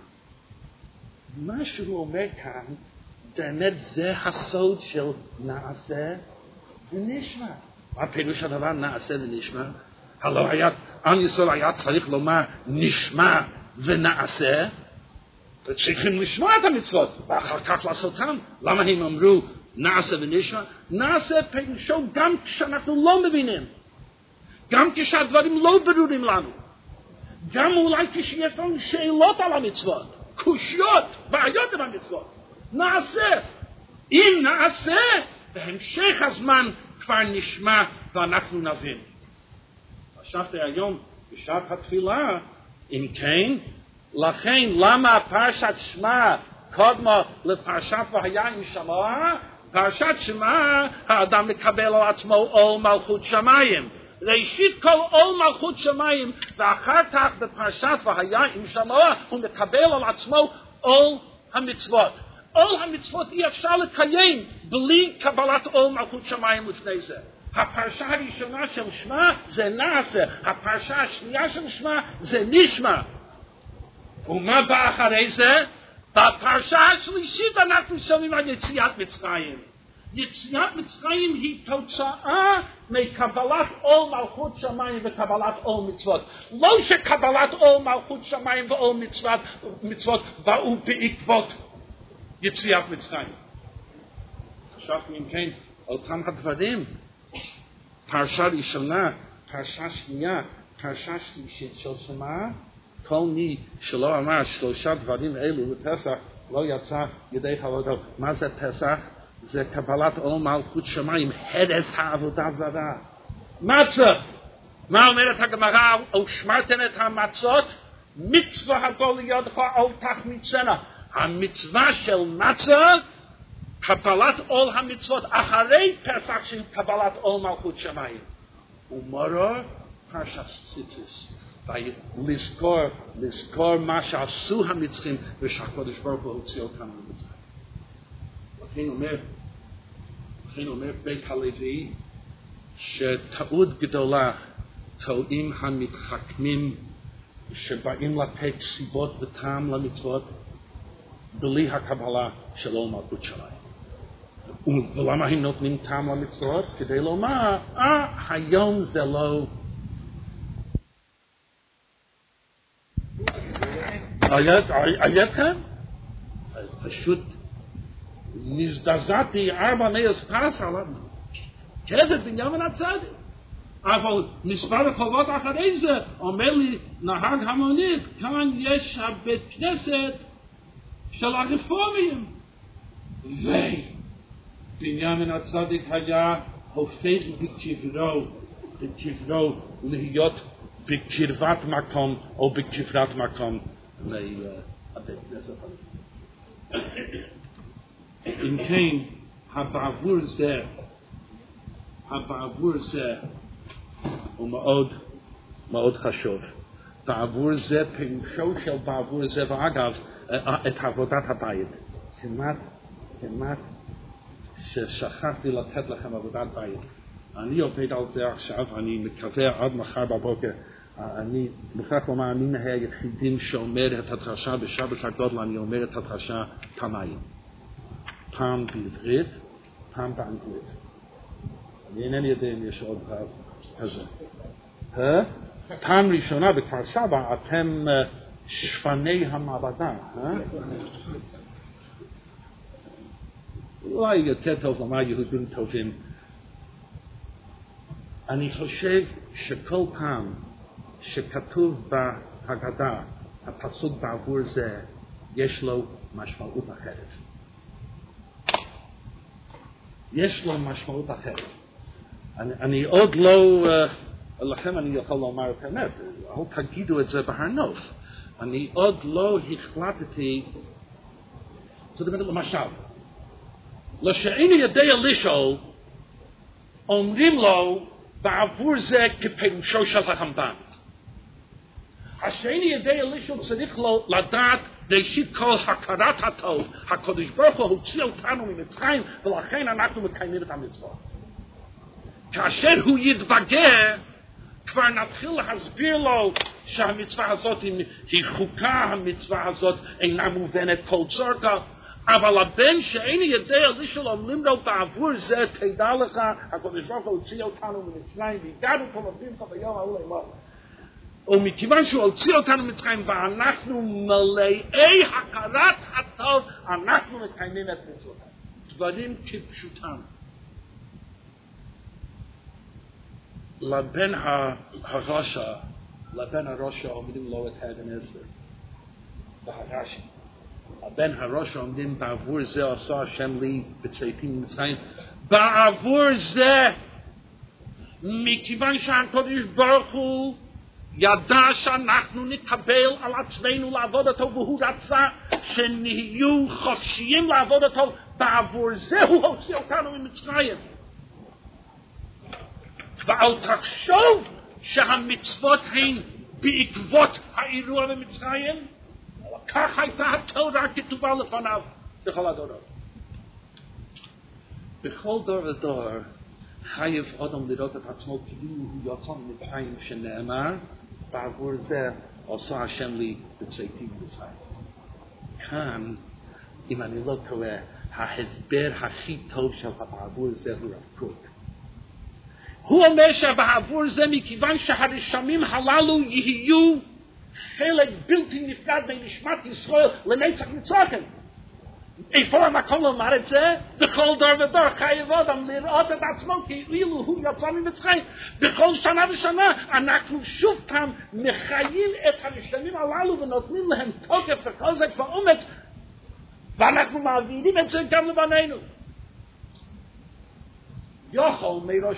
מה שהוא אומר כאן באמת זה הסוד של נעשה ונשמע. מה פירוש הדבר נעשה ונשמע? הלא היה, עם ישראל היה צריך לומר נשמע ונעשה, וצריכים לשמוע את המצוות ואחר כך לעשותם. למה הם אמרו נעשה ונשמע? נעשה פירושו גם כשאנחנו לא מבינים, גם כשהדברים לא ברורים לנו, גם אולי כשיש לנו שאלות על המצוות, קושיות, בעיות עם המצוות. נעשה. אם נעשה, בהמשך הזמן כבר נשמע ואנחנו נבין. חשבתי היום בשעת התפילה, אם כן, לכן למה פרשת שמע קודמה לפרשת והיה עם שמוע? פרשת שמע האדם מקבל על עצמו עול מלכות שמיים. ראשית כל עול מלכות שמיים, ואחר כך בפרשת והיה עם שמוע הוא מקבל על עצמו עול המצוות. עול המצוות אי אפשר לקיים בלי קבלת עול מלכות שמיים לפני זה. הפרשה הראשונה של שמע זה נעשה, הפרשה השנייה של שמע זה נשמע. ומה בא אחרי זה? בפרשה השלישית אנחנו שומעים על יציאת מצרים. יציאת מצרים היא תוצאה מקבלת עול מלכות שמיים וקבלת עול מצוות. לא שקבלת עול מלכות שמיים ועול מצוות באו בעקבות יציאת מצרים. חשבתי אם כן, אותם הדברים, פרשה ראשונה, פרשה שנייה, פרשה שלישית של שמע, כל מי שלא אמר שלושה דברים אלו בפסח, לא יצא ידי חלודו. מה זה פסח? זה קבלת עול מלכות שמיים, הרס העבודה זרה. מצה, מה אומרת הגמרא? ושמרתם את המצות, מצווה הגול לידך אל תחמיצנה. המצווה של מצה, קבלת עול המצוות אחרי פסח של קבלת עול מלכות שמיים. ומורר פרשת ציטוס. לזכור מה שעשו המצרים ושהקדוש ברוך הוא הוציא אותם ממצרים. לכן אומר בית הלוי שטעות גדולה טועים המתחכמים שבאים לתת סיבות וטעם למצוות בלי הקבלה שלו מלכות שלהם. ולמה הם נותנים טעם למצוות? כדי לומר, היום זה לא... הייתכם? פשוט נזדעזעתי 400 פס עליו. כבד בנימין הצדיק. אבל מספר רחובות אחרי זה אומר לי נהג המונית, כאן יש הבית כנסת של הרפורמים. ובנימין הצדיק היה הופך בקברו להיות בקרבת מקום או בקברת מקום לבית כנסת. אם כן, הבעבור זה הוא מאוד מאוד חשוב. בעבור זה, פירושו של בעבור זה, ואגב, את עבודת הבית. כמעט ששכחתי לתת לכם עבודת בית. אני עובד על זה עכשיו, אני מקווה עד מחר בבוקר. אני מוכרח לומר, אני מהיחידים שאומר את הדרשה בשבת הגדול, אני אומר את הדרשה פעמיים. פעם בעברית, פעם באנגלית. אני אינני יודע אם יש עוד רב כזה. פעם ראשונה בכפר סבא, אתם שפני המעבדה. אולי יותר טוב לומר יהודים טובים. אני חושב שכל פעם שכתוב בהגדה הפסוק בעבור זה, יש לו משמעות אחרת. יש לו משמעות אחרת. אני עוד לא, לכם אני יכול לומר את האמת, אל תגידו את זה בהר נוף. אני עוד לא החלטתי, זאת אומרת למשל, לא שאיני יודע לשאול, אומרים לו בעבור זה כפירושו של הרמב"ן. השאיני יודע לשאול צריך לו לדעת ראשית כל הכרת הטוב, הקדוש ברוך הוא הוציא אותנו ממצרים ולכן אנחנו מקיימים את המצוות. כאשר הוא יתבגר, כבר נתחיל להסביר לו שהמצווה הזאת היא חוקה, המצווה הזאת אינה מובנת כל צורכו, אבל הבן שאיני יודע לשאול אומרים לו בעבור זה, תדע לך, הקדוש ברוך הוא הוציא אותנו ממצרים והגענו פה לבימך ביום ההוא לאמור. ומכיוון שהוא הוציא אותנו ממצרים ואנחנו מלאי הכרת הטוב, אנחנו מקיימים את מצוות. דברים כפשוטם. לבן הרשע עומדים לו את האבן עזר בהרש"י. הבן הרשע עומדים בעבור זה עשה השם לי בצאתי ממצרים. בעבור זה, מכיוון שהקדוש ברוך הוא ידע שאנחנו נקבל על עצמנו לעבוד אותו, והוא רצה שנהיו חופשיים לעבוד אותו, בעבור זה הוא הוציא אותנו ממצרים. ואל תחשוב שהמצוות הן בעקבות האירוע במצרים, אלא כך הייתה התורה כתובה לפניו בכל הדורות. בכל דור ודור חייב אדם לראות את עצמו כאילו הוא יצא ממצרים, שנאמר בעבור זה עשה השם לי בצאתי ממצרים. כאן, אם אני לא טועה, ההסבר הכי טוב של הבעבור זה הוא רב קוק. הוא אומר שבעבור זה מכיוון שהרשמים הללו יהיו חלק בלתי נפרד מנשמת ישראל לנצח נצחים. איפה המקום לומר את זה? בכל דור ודור חייב אדם לראות את עצמו כאילו הוא יצא ממצרים. בכל שנה ושנה אנחנו שוב פעם מחיים את הרשמים הללו ונותנים להם תוקף וכל זה כבר אומץ, ואנחנו מעבירים את זה גם לבנינו. יוכל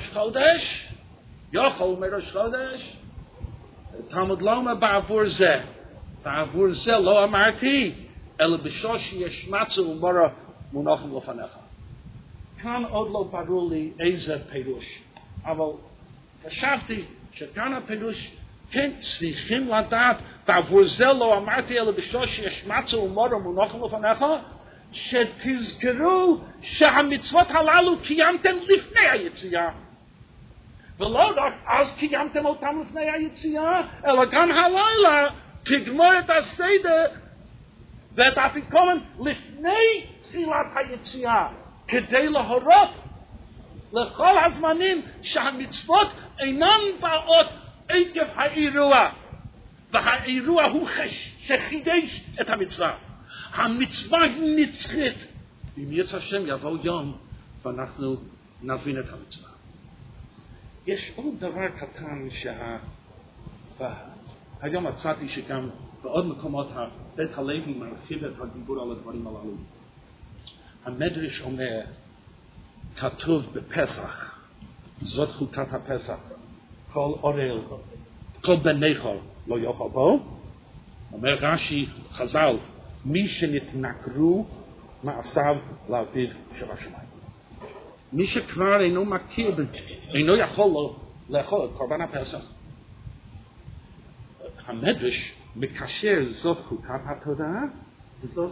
מראש חודש, תלמוד לומר בעבור זה. בעבור זה לא אמרתי, אלא בשוש ישמצו ומורה מונחם לפניך. כאן עוד לא ברור לי איזה פירוש, אבל חשבתי שכאן הפירוש, כן, צריכים לדעת, בעבור זה לא אמרתי, אלא בשוש ישמצו ומורה מונחם לפניך, שתזכרו שהמצוות הללו קיימתם לפני היציאה. ולא רק אז קיימתם אותם לפני היציאה, אלא גם הלילה תגמור את הסדר ואת אפיקומן לפני תחילת היציאה, כדי להורות לכל הזמנים שהמצוות אינן באות עקב האירוע, והאירוע הוא שחידש את המצווה. המצווה היא נצחית. אם ירצה השם יבוא יום ואנחנו נבין את המצווה. יש עוד דבר קטן היום מצאתי שגם בעוד מקומות בית הלוי מרחיב את הדיבור על הדברים הללו. המדרש אומר, כתוב בפסח, זאת חוקת הפסח, כל אורל, כל בן נכר לא יאכל בו. אומר רש"י חז"ל, מי שנתנכרו מעשיו לאביו שבשמיים. מי שכבר אינו מכיר, אינו יכול לאכול את קורבן הפסח. המדרש מקשר זאת חוקת התורה, וזאת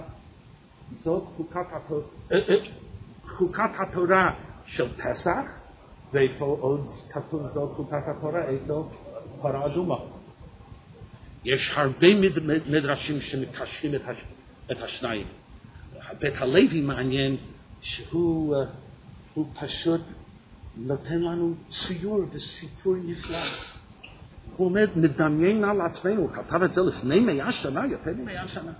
חוקת התורה של פסח, ואיפה עוד כתוב זאת חוקת התורה, איפה פרה אדומה. יש הרבה מדרשים שמקשרים את השניים. בית הלוי מעניין שהוא פשוט נותן לנו ציור וסיפור נפלא. הוא אומר, נדמיין על עצמנו, הוא כתב את זה לפני 100 שנה, יותר מ100 שנה.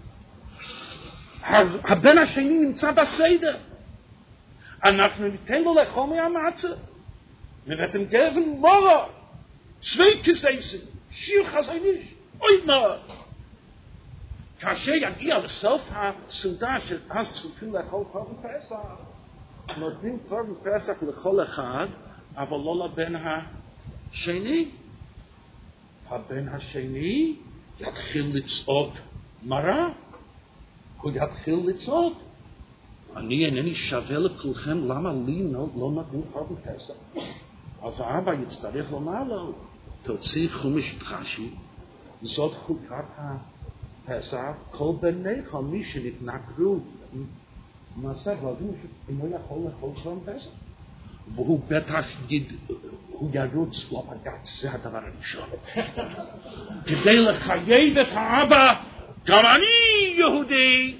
הבן השני נמצא בסדר. אנחנו ניתן לו לאכול מהמצה. נראיתם גבן מורה, שני כסייסים, שיר חזיניש, אוי מאוד. כאשר יגיע לסוף הסעודה של אז צריכים לאכול קורבן פסח, נותנים קורבן פסח לכל אחד, אבל לא לבן השני. הבן השני יתחיל לצעוק מרה, הוא יתחיל לצעוק. אני אינני שווה לכולכם, למה לי לא נותנים קורבן פסח? אז האבא יצטרך לומר לו, תוציא חומש רש"י, זאת חוקת הפסח, כל בניך, מי שנתנכרו מעשה ואבינו שאינו יכול לאכול קורבן פסח. והוא בטח הוא ירוץ לבג"ץ, זה הדבר הראשון. כדי לחייב את האבא, גם אני יהודי,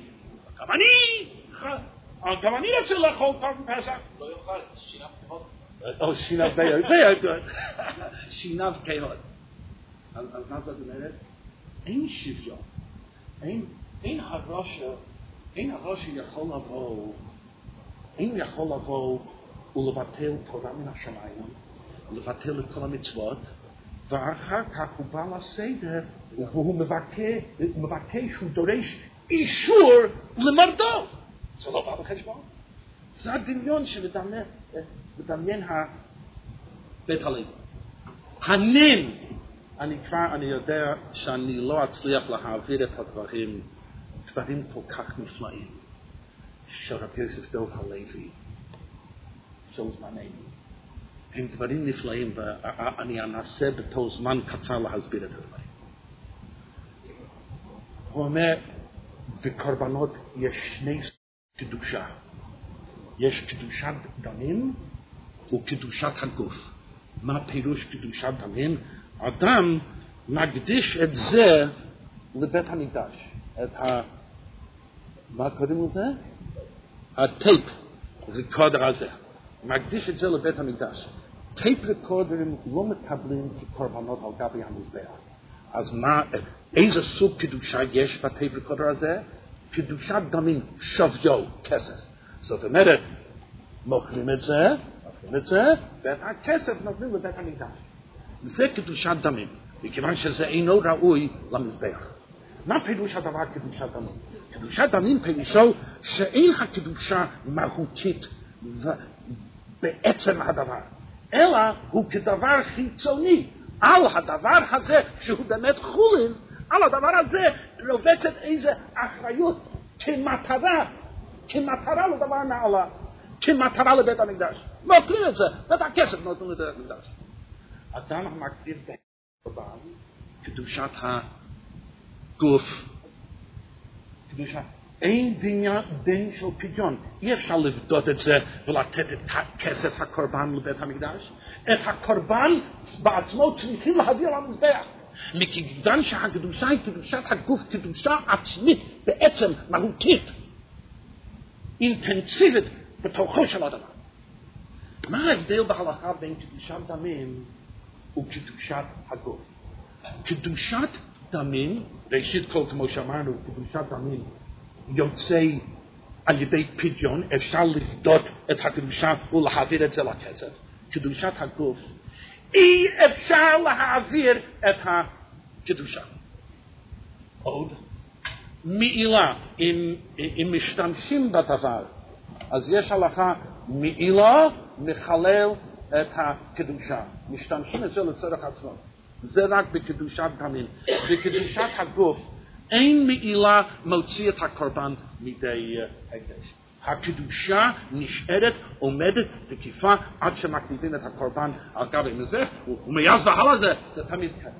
גם אני רוצה לאכול קורבן פסח. לא יאכל, שיניו כהות. שיניו כהות. שיניו כהות. אז מה זאת אומרת? אין שוויון. אין הראש יכול לבוא ולבטל תורה מן השמיים, לבטל את כל המצוות, ואחר כך הוא בא לסדר, והוא מבקש, הוא דורש אישור למרדו. זה לא בא בחשבון. זה הדמיון שמדמיין בית הלוי. הנין, אני יודע שאני לא אצליח להעביר את הדברים כל כך נפלאים, של רבי יוסף דוב הלוי, של זמננו. הם דברים נפלאים, ואני אנסה בתור זמן קצר להסביר את הדברים. הוא אומר, בקורבנות יש שני קדושה. יש קדושת דמים וקדושת הגוף. מה פירוש קדושת דמים? אדם מקדיש את זה לבית המקדש. מה קוראים לזה? הטייפ ריקורדר הזה. מקדיש את זה לבית המקדש. טייפ ריקורדרים לא מקבלים כקורבנות על גבי המזבח. אז איזה סוג קדושה יש בטייפ ריקורדר הזה? קדושת דמים, שוויו, כסף. זאת אומרת, מוכרים את זה, ואת הכסף נותנים לבית המקדש. זה קדושת דמים, מכיוון שזה אינו ראוי למזבח. מה פירוש הדבר קדושת דמים? קדושת דמים פירושו שאין הקדושה מהותית בעצם הדבר, אלא הוא כדבר חיצוני. על הדבר הזה, שהוא באמת חולין, על הדבר הזה רובצת איזו אחריות כמטרה לדבר נעלה, כמטרה לבית המקדש. נותנים את זה, ואת הכסף נותנים לבית המקדש. אדם המקדיש בקורבן, קדושת הגוף, אין דין של פדיון. אי אפשר לבדות את זה ולתת את כסף הקורבן לבית המקדש. את הקורבן בעצמו צריכים להביא למזבח. מכיוון שהקדושה היא קדושת הגוף, קדושה עצמית, בעצם מהותית, אינטנסיבית בתוכו של הדבר. מה ההבדל בהלכה בין קדושת דמים וקדושת הגוף? קדושת דמים, ראשית כל כמו שאמרנו, קדושת דמים יוצא על ידי פדיון, אפשר לפדות את הקדושה ולהעביר את זה לכסף. קדושת הגוף, אי אפשר להעביר את הקדושה. עוד, מעילה, אם משתמשים בדבר, אז יש הלכה, מעילה מחלל את הקדושה. משתמשים את זה לצורך עצמו. זה רק בקדושת דמים. בקדושת הגוף, אין מעילה מוציא את הקורבן מידי הקדש. הקדושה נשארת, עומדת תקיפה עד שמקריבים את הקורבן על גבי מזבח, ומייד והלאה זה תמיד כן.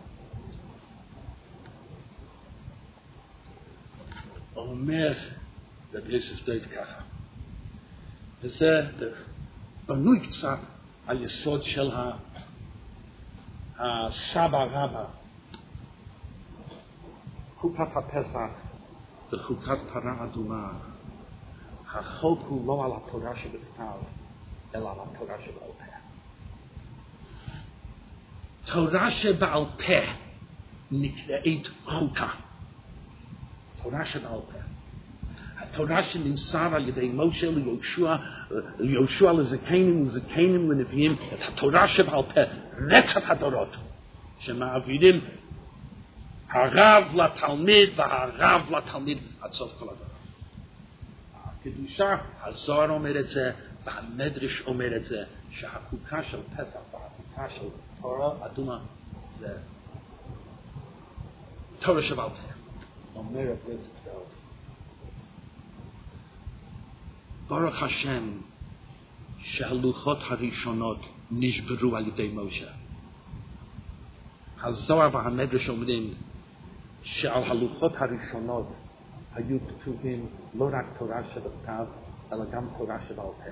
אומר רבי יוסף דייב ככה, וזה בנוי קצת על יסוד של הסבא רבא, חוקת הפסח וחוקת פרה אדומה. החוק הוא לא על התורה שבכתב, אלא על התורה שבעל פה. תורה שבעל פה נקראת חוקה. תורה שבעל פה. התורה שנמסר על ידי משה ליהושע לזקנים וזקנים לנביאים, את התורה שבעל פה, רצף הדורות, שמעבירים הרב לתלמיד והרב לתלמיד עד סוף כל הדורות. הקדושה, הזוהר אומר את זה, והמדרש אומר את זה, שהחוקה של פסח והחוקה של תורה אדומה זה תורה שבעל פה. אומר את זה טוב. ברוך השם שהלוחות הראשונות נשברו על ידי משה. הזוהר והמדרש אומרים שעל הלוחות הראשונות היו כתובים לא רק תורה שבכתב, אלא גם תורה שבעל פה.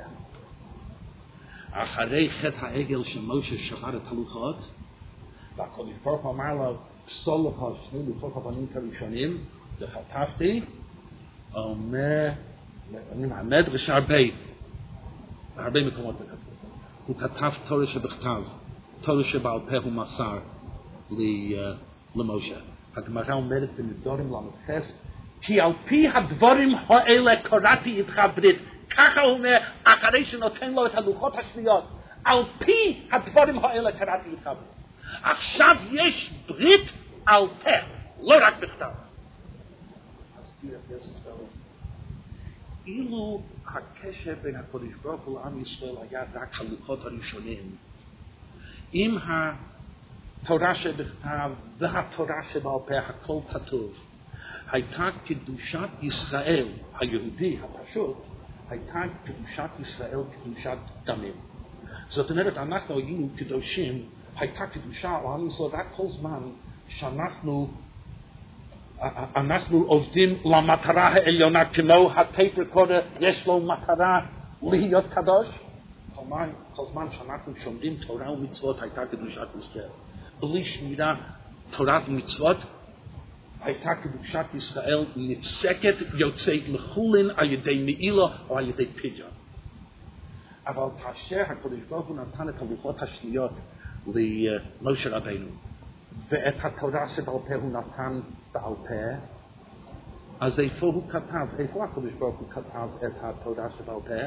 אחרי חטא העגל שמשה שבר את הלוחות, והקדוש ברוך הוא אמר לו, פסול לך שני לוחות הבנים הראשונים, וכתבתי, אומר, המדרש הרבה מקומות זה כתוב. הוא כתב תורה שבכתב, תורה שבעל פה הוא מסר למשה. הגמרא אומרת בנדורים למחס, כי על פי הדברים האלה קראתי איתך ברית. ככה הוא אומר, אחרי שנותן לו את הלוחות השניות, על פי הדברים האלה קראתי איתך ברית. עכשיו יש ברית על פה, לא רק בכתב. אילו הקשר בין הקדוש ברוך הוא לעם ישראל היה רק הלוחות הראשונים, אם התורה שבכתב והתורה שבעל פה הכל כתוב, הייתה קדושת ישראל היהודי הפשוט, הייתה קדושת ישראל קדושת דמים. זאת אומרת, אנחנו היינו קדושים, הייתה קדושה על עם ישראל רק כל זמן שאנחנו עובדים למטרה העליונה, כמו הטייפ רקורדר יש לו מטרה להיות קדוש. כל זמן שאנחנו שומרים תורה ומצוות הייתה קדושת ישראל. בלי שמירה תורת ומצוות הייתה קדושת ישראל נפסקת, יוצאת לחולין על ידי מעילה או על ידי פדיון. אבל כאשר הקדוש ברוך הוא נתן את הלוחות השניות למשה רבינו, ואת התורה שבעל פה הוא נתן בעל פה, אז איפה הוא כתב, איפה הקדוש ברוך הוא כתב את התורה שבעל פה?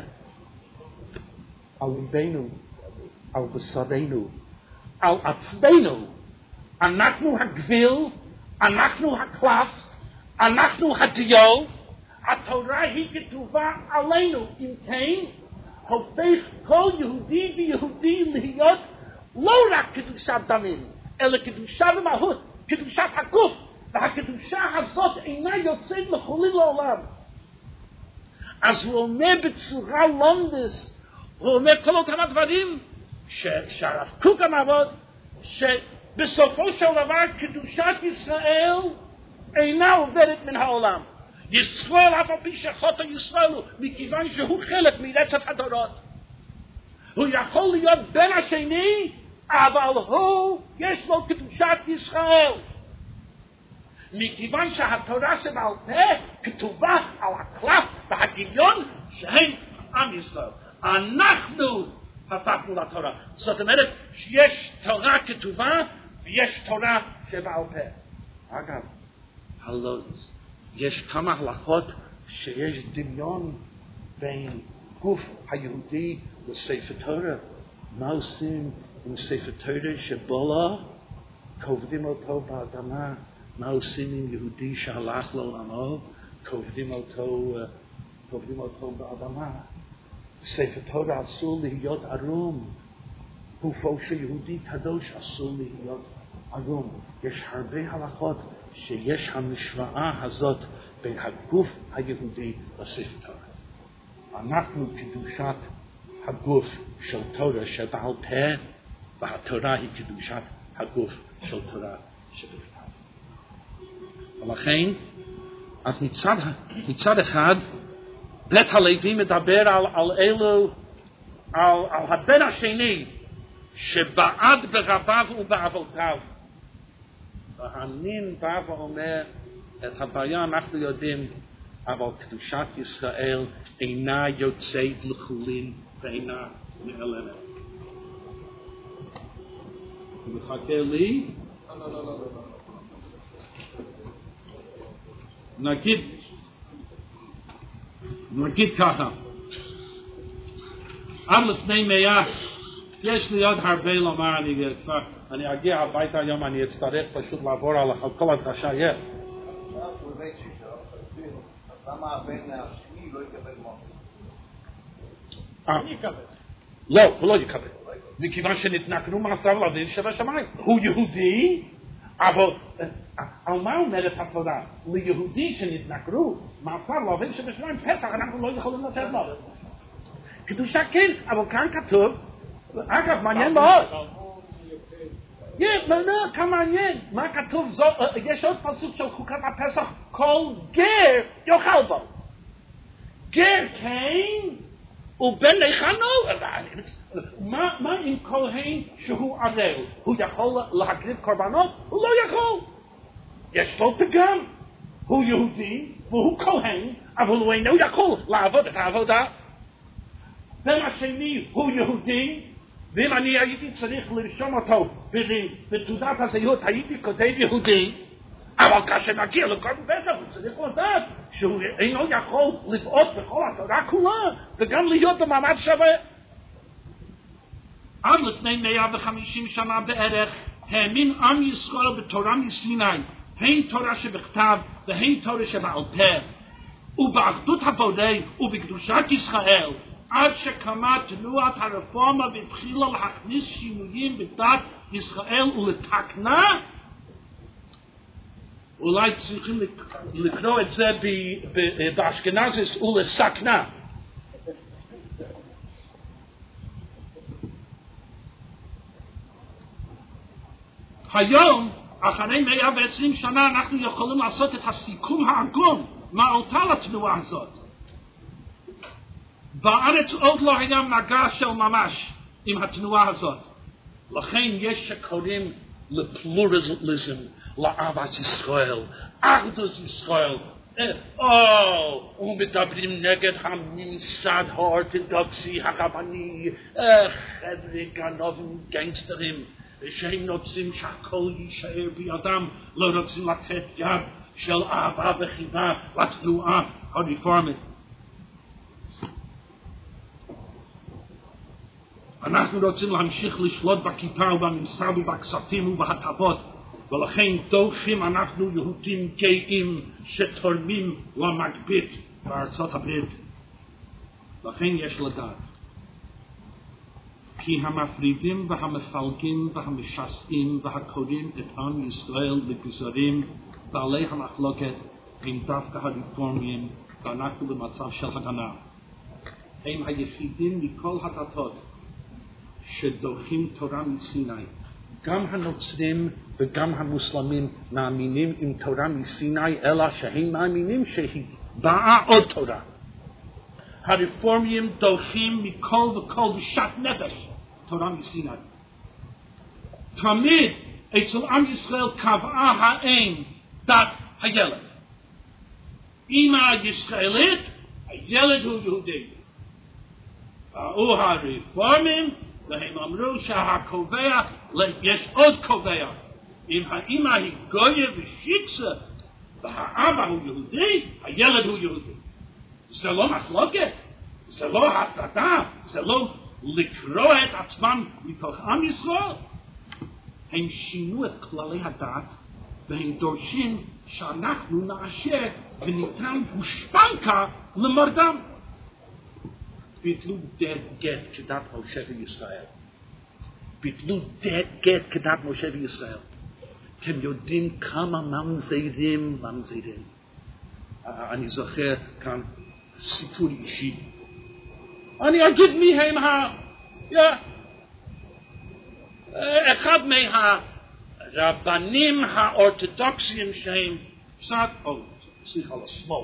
על ליבנו, על בשרנו, על עצמנו. אנחנו הגביל, אנחנו הקלף, אנחנו הדיו, התורה היא כתובה עלינו. אם כן, הופך כל יהודי ויהודי להיות לא רק קדושת דמים, אלא קדושה במהות, קדושת הגוף, והקדושה הזאת אינה יוצאת לחולין לעולם. אז הוא אומר בצורה לונדס, הוא אומר כל אותם הדברים שהרב קוק אמר, שבסופו של דבר קדושת ישראל אינה עוברת מן העולם. ישראל אף על פי שחוטא ישראל הוא, מכיוון שהוא חלק מרצף הדורות. הוא יכול להיות בן השני אבל הוא, יש לו קדושת ישראל. מכיוון שהתורה שבעל פה כתובה על הקלף והגיליון שהם עם ישראל. אנחנו הפכנו לתורה. זאת אומרת שיש תורה כתובה ויש תורה שבעל פה. אגב, הלו"ז, יש כמה הלכות שיש דמיון בין גוף היהודי לספר תורה. מה עושים עם ספר תורה שבולה? כובדים אותו באדמה. מה עושים עם יהודי שהלך לעולמו? כובדים אותו באדמה. ספר תורה אסור להיות ערום. גופו של יהודי קדוש אסור להיות ערום. יש הרבה הלכות שיש המשוואה הזאת בין הגוף היהודי לספר תורה. אנחנו קדושת הגוף של תורה שבעל פה, והתורה היא קדושת הגוף של תורה שבכתב. ולכן, אז מצד אחד, בית הלוי מדבר על אלו, על הבן השני, שבעד ברביו ובאבותיו. והנין בא ואומר, את הבעיה אנחנו יודעים, אבל קדושת ישראל אינה יוצאת לחולין ואינה נעלמת. מחכה לי? לא. נגיד ככה, עד לפני 100, יש לי עוד הרבה לומר, אני אגיע הביתה היום, אני אצטרך פשוט לעבור על כל הדרשה יש. למה הבן השני לא יקבל מות? אני יקבל. לא, הוא לא יקבל. מכיוון שנתנקנו מעשיו לאביו שבשמיים. הוא יהודי, אבל על מה אומרת התורה? ליהודי שנתנקרו מעשיו לאביו שבשמיים, פסח אנחנו לא יכולים לתת לו. קדושה כן, אבל כאן כתוב, אגב, מעניין מאוד. כמה מעניין, מה כתוב, יש עוד פסוק של חוקת הפסח, כל גר יאכל בו. גר כן, ובן לחנו, מה עם כהן שהוא ערל? הוא יכול להקריב קורבנות? הוא לא יכול. יש לו פגם. הוא יהודי, והוא כהן, אבל הוא אינו יכול לעבוד את העבודה. בן השני הוא יהודי, ואם אני הייתי צריך לרשום אותו בתעודת הזהות, הייתי כותב יהודי, אבל כאשר מגיע לקורבן פסח, הוא צריך לדעת שהוא אינו יכול לבעוט בכל התורה כולה, וגם להיות במעמד שווה. עד לפני 150 שנה בערך, האמין עם ישראל בתורה מסיני, הן תורה שבכתב והן תורה שבעל פה, ובאחדות הבורא ובקדושת ישראל, עד שקמה תנועת הרפורמה והתחילה להכניס שינויים בדת ישראל ולתקנה. אולי צריכים לקרוא את זה באשכנזית ולסכנה. היום, אחרי 120 שנה, אנחנו יכולים לעשות את הסיכום העגום מאותה לתנועה הזאת. בארץ עוד לא היה מגע של ממש עם התנועה הזאת. לכן יש שקוראים לפלורליזם, לאהבת ישראל, אחדות ישראל. ומדברים נגד הממסד האורתודוקסי הרבני, חבר'ה גנובים גנגסטרים, שהם רוצים שהכל יישאר בידם, לא רוצים לתת יד של אהבה וחיבה לתנועה הרפורמית. אנחנו רוצים להמשיך לשלוט בכיפה ובממסד ובכספים ובהטבות, ולכן דוחים אנחנו יהודים גאים שתורמים למגבית בארצות הברית. לכן יש לדעת כי המפרידים והמפלגים והמשסעים והקוראים את עם ישראל לגזרים בעלי המחלוקת הם דווקא הרפורמים, ואנחנו במצב של הגנה. הם היחידים מכל הדתות שדוחים תורה מסיני. גם הנוצרים וגם המוסלמים מאמינים עם תורה מסיני, אלא שהם מאמינים שהיא באה עוד תורה. הרפורמים דוחים מכל וכל בשעת נפש תורה מסיני. תמיד אצל עם ישראל קבעה האם דת הילד. אמא ישראלית, הילד הוא יהודי. באו הרפורמים, והם אמרו שהקובע, יש עוד קובע. אם האמא היא גויה ושיקסה, והאבא הוא יהודי, הילד הוא יהודי. זה לא מחלוקת, זה לא הפרדה, זה לא לקרוא את עצמם מתוך עם ישראל. הם שינו את כללי הדת, והם דורשים שאנחנו נאשר וניתן גושפנקה למרדם. ביטלו גט כדת משה וישראל. ביטלו גט כדת משה וישראל. אתם יודעים כמה ממזרים. אני זוכר כאן סיפור אישי. אני אגיד מי הם אחד מהרבנים האורתודוקסיים שהם קצת, סליחה לשמאל.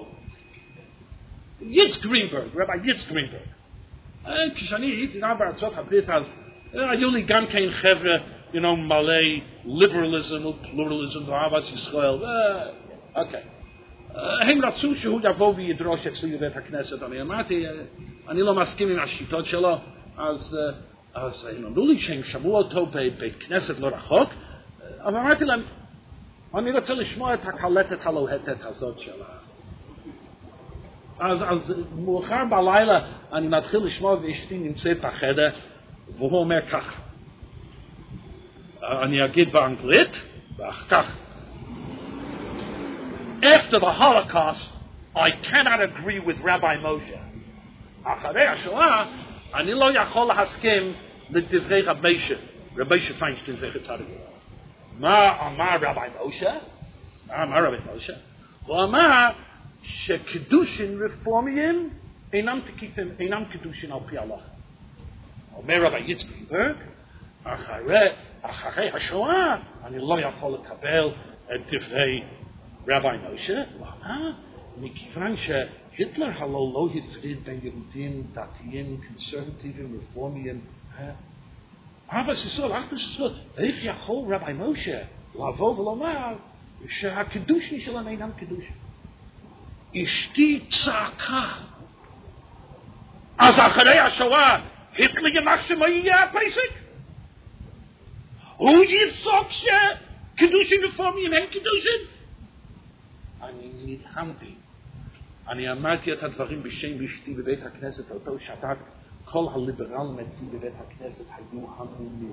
יצחק גרינברג, רבי יצחק גרינברג. כשאני הייתי בארצות הברית, אז היו לי גם כן חבר'ה, מלא ליברליזם ופלורליזם ואהבת ישראל. אוקיי. הם רצו שהוא יבוא וידרוש אצלי בבית הכנסת. אני אמרתי, אני לא מסכים עם השיטות שלו, אז הם אמרו לי שהם שמעו אותו בבית כנסת לא רחוק, אבל אמרתי להם, אני רוצה לשמוע את הקלטת הלוהטת הזאת שלה. אז מאוחר בלילה אני מתחיל לשמוע ואשתי נמצאת בחדר, והוא אומר כך, אני אגיד באנגלית, כך, After the Holocaust, I cannot agree with Rabbi Moshe. אחרי השואה, אני לא יכול להסכים לדברי רבי משה פיינשטיין זכר צדיק. מה אמר רבי משה? הוא אמר שקידושין רפורמיים אינם תקיפים, אינם קידושין על פי ההלכה. אומר רבי יצחק גרינברג, אחרי השואה, אני לא יכול לקבל את דברי רבי משה. למה? מכיוון שהיטלר הלא לא הפריד בין יהודים, דתיים, קונסרבטיביים, רפורמיים. אבל ישראל, איך יכול רבי משה לבוא ולומר שהקידושין שלהם אינם קידושין? אשתי צעקה. אז אחרי השואה, היטלר ימח שמה יהיה הפסק? הוא יפסוק שקידושין רפורמיים הם קידושין? אני נדהמתי. אני אמרתי את הדברים בשם אשתי בבית הכנסת, אותו שבת, כל הליברלים אצלי בבית הכנסת היו המומים.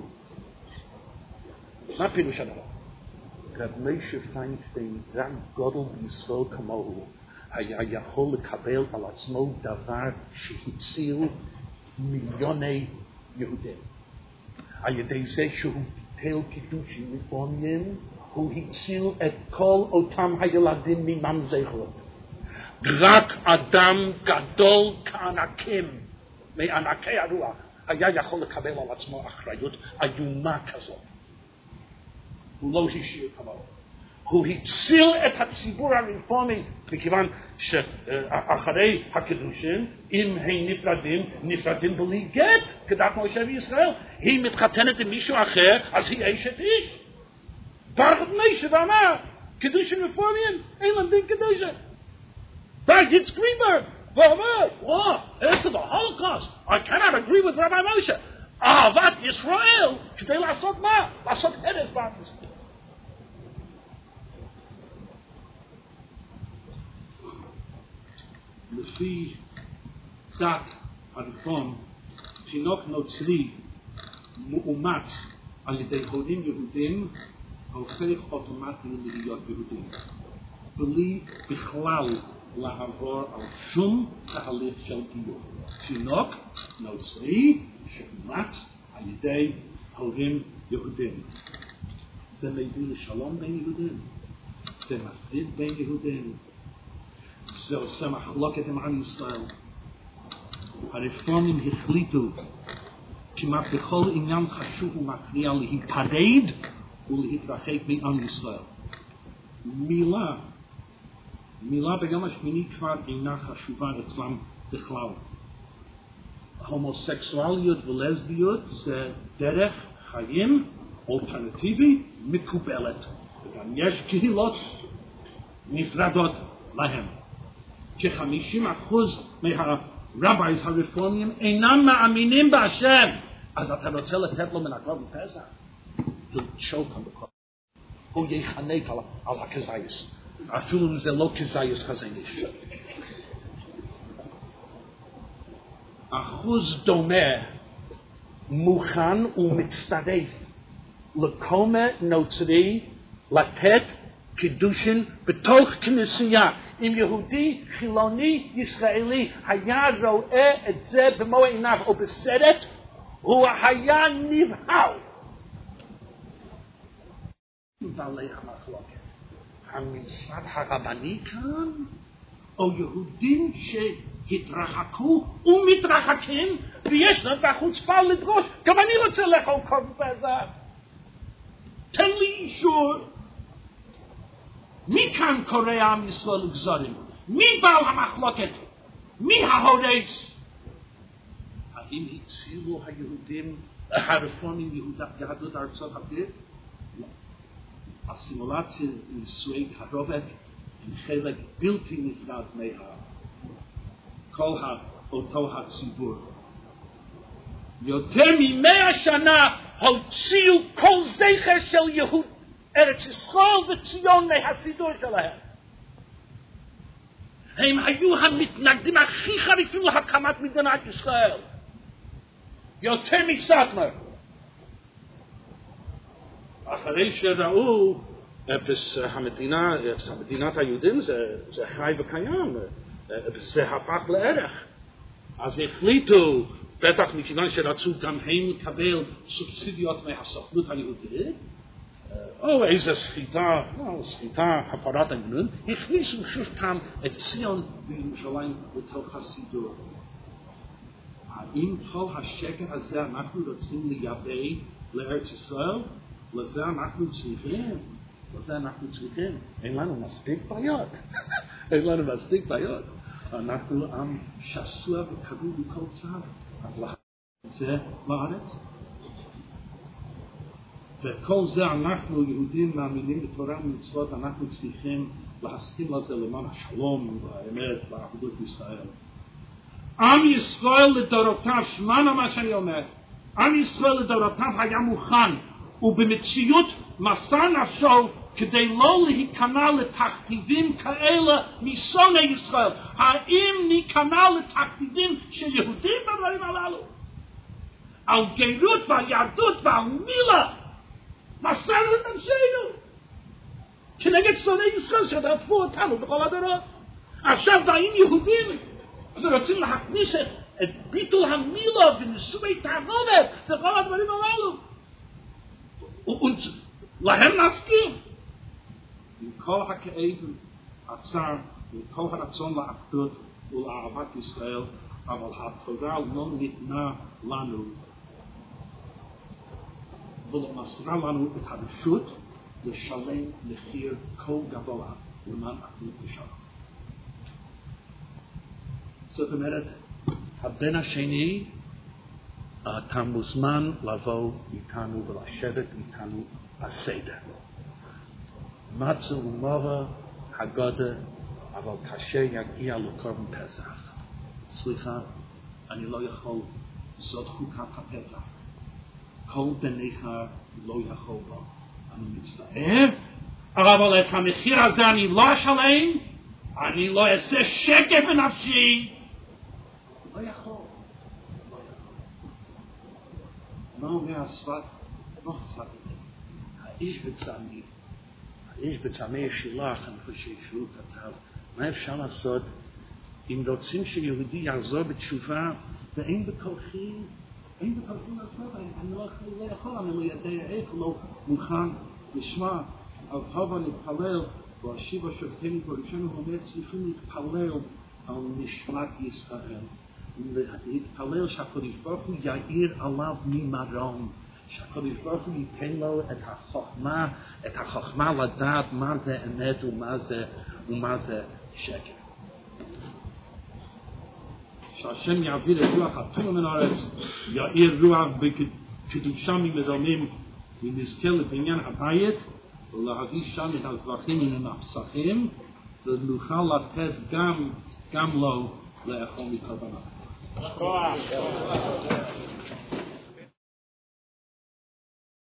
מה פירוש הדבר? רב משה פיינשטיין, רב גדול בישראל כמוהו, היה יכול לקבל על עצמו דבר שהציל מיליוני יהודים. על ידי זה שהוא ביטל קידושין רפורמיים, הוא הציל את כל אותם הילדים מממזרות. רק אדם גדול כענקים, מענקי הרוח, היה יכול לקבל על עצמו אחריות איומה כזאת. הוא לא השאיר כמוהו. הוא הציל את הציבור הרפורמי, מכיוון שאחרי הקידושין, אם הם נפרדים בלי גט, כדת משה וישראל, היא מתחתנת עם מישהו אחר, אז היא אשת איש. בא משה ואמר, קידושין רפורמיים, אין להם דין קידושין. בא יצחק גרינברג, ואומר, after the Holocaust, I cannot agree with Rabbi Moshe. אהבת ישראל, כדי לעשות מה? לעשות הרס בעם ישראל. לפי דת הרפורם, תינוק נוצרי מאומץ על ידי הורים יהודים, הופך אוטומטי להיות יהודים. בלי בכלל לעבור על שום תהליך של גיור. תינוק נוצרי שאומץ על ידי הורים יהודים. זה מביא לשלום בין יהודים. זה מפריד בין יהודים. זה עושה מחלוקת עם עם ישראל. הרפורמים החליטו כמעט בכל עניין חשוב ומכריע להיפרד ולהתרחק מעם ישראל. מילה ביום השמיני כבר אינה חשובה אצלם בכלל. הומוסקסואליות ולסביות זה דרך חיים אלטרנטיבי מקובלת. וגם יש קהילות נפרדות להם. כ-50% מהרבייס הרפורמיים אינם מאמינים בהשם. אז אתה רוצה לתת לו מן הקרוב בפסח? תשאול כאן בכל. הוא יחנק על הכזייס. אפילו אם זה לא כזייס חזיניש. אחוז דומה מוכן ומצטרף לקומה נוצרי לתת קידושין בתוך כנסייה. אם יהודי חילוני ישראלי היה רואה את זה במו עיניו או בסרט, הוא היה נבהל. בעלי המחלוקת, הממסד הרבני כאן, או יהודים שהתרחקו ומתרחקים, ויש להם את החוצפה לדרוש, גם אני רוצה לאכול קורבן פסח. תן לי אישור. מי כאן קורא עם ישראל לגזרים? מי בעל המחלוקת? מי ההורס? האם הצילו היהודים, הרפורמים יהדות ארצות הברית? לא. הסימולציה נישואי תערובת הם חלק בלתי נפרד כל אותו הציבור. יותר מ100 שנה הוציאו כל זכר של יהוד ארץ ישראל וציון מהסידור שלהם. הם היו המתנגדים הכי חריפים להקמת מדינת ישראל. יותר מסאטמר. אחרי שראו מדינת היהודים זה חי וקיים, וזה הפך לערך. אז החליטו, בטח מכיוון שרצו גם הם לקבל סובסידיות מהסוכנות היהודית, או איזה סחיטה, הפרת אמונים, הכניסו שוב פעם את ציון וירושלים לתוך הסידור. האם כל השקר הזה אנחנו רוצים לייבא לארץ ישראל? לזה אנחנו צריכים. אין לנו מספיק בעיות. אנחנו עם שסוע וקרוב מכל צד. אז זה לארץ. וכל זה אנחנו יהודים מאמינים בתורה ומצוות, אנחנו צריכים להסכים לזה למען השלום והאמת והאחדות בישראל. עם ישראל לדורותיו, שמענו מה שאני אומר, עם ישראל לדורותיו היה מוכן ובמציאות מסר נפשו כדי לא להיכנע לתכתיבים כאלה משונאי ישראל. האם ניכנע לתכתיבים של יהודים בדברים הללו? על גירות ועל יהדות ועל מילה מסר לנפשנו כנגד שונאי ישראל שרדפו אותנו בכל הדורות. עכשיו באים יהודים ורוצים להכניס את ביטול המילה ונישואי תערובת וכל הדברים הללו. להם נסכים. עם כל הכאב, הצער, עם כל הרצון לאחדות ולאהבת ישראל, אבל התורה לא ניתנה לנו ולא מסרה לנו את הרשות לשלם מחיר כה גבוה למען אחדות ושלום. זאת אומרת, הבן השני, אתה מוזמן לבוא איתנו ולשבת איתנו בסדר. מצה ומורה הגודה, אבל כאשר יגיע לקורבן פסח. סליחה, אני לא יכול, זאת חוקת הפסח. כל בניך לא יכול בו. אני מצטער, אבל את המחיר הזה אני לא אשלם, אני לא אעשה שקר בנפשי. לא יכול. מה אומר השפת? לא השפת. האיש בצמא ישילח, אני חושב שהוא כתב, מה אפשר לעשות אם רוצים שיהודי יחזור בתשובה ואין בכוחי לעשות, אני לא יכול, אני לא יודע איך, לא מוכן לשמוע, על הבה נתפלל, והשיבה שופטנו בראשנו אומר, צריכים להתפלל על נשמת ישראל, להתפלל שהקדוש ברוך הוא יאיר עליו ממרום, שהקדוש ברוך הוא ייתן לו את החוכמה לדעת מה זה אמת ומה זה שקר. שהשם יעביר את רוח הטוב מן הארץ, יאיר רוח בקדושה ממרמים ונזכה לבניין הבית, ולהביא שם את הזבחים מן הפסחים, ונוכל לתת גם לו לאכול מקורבנות.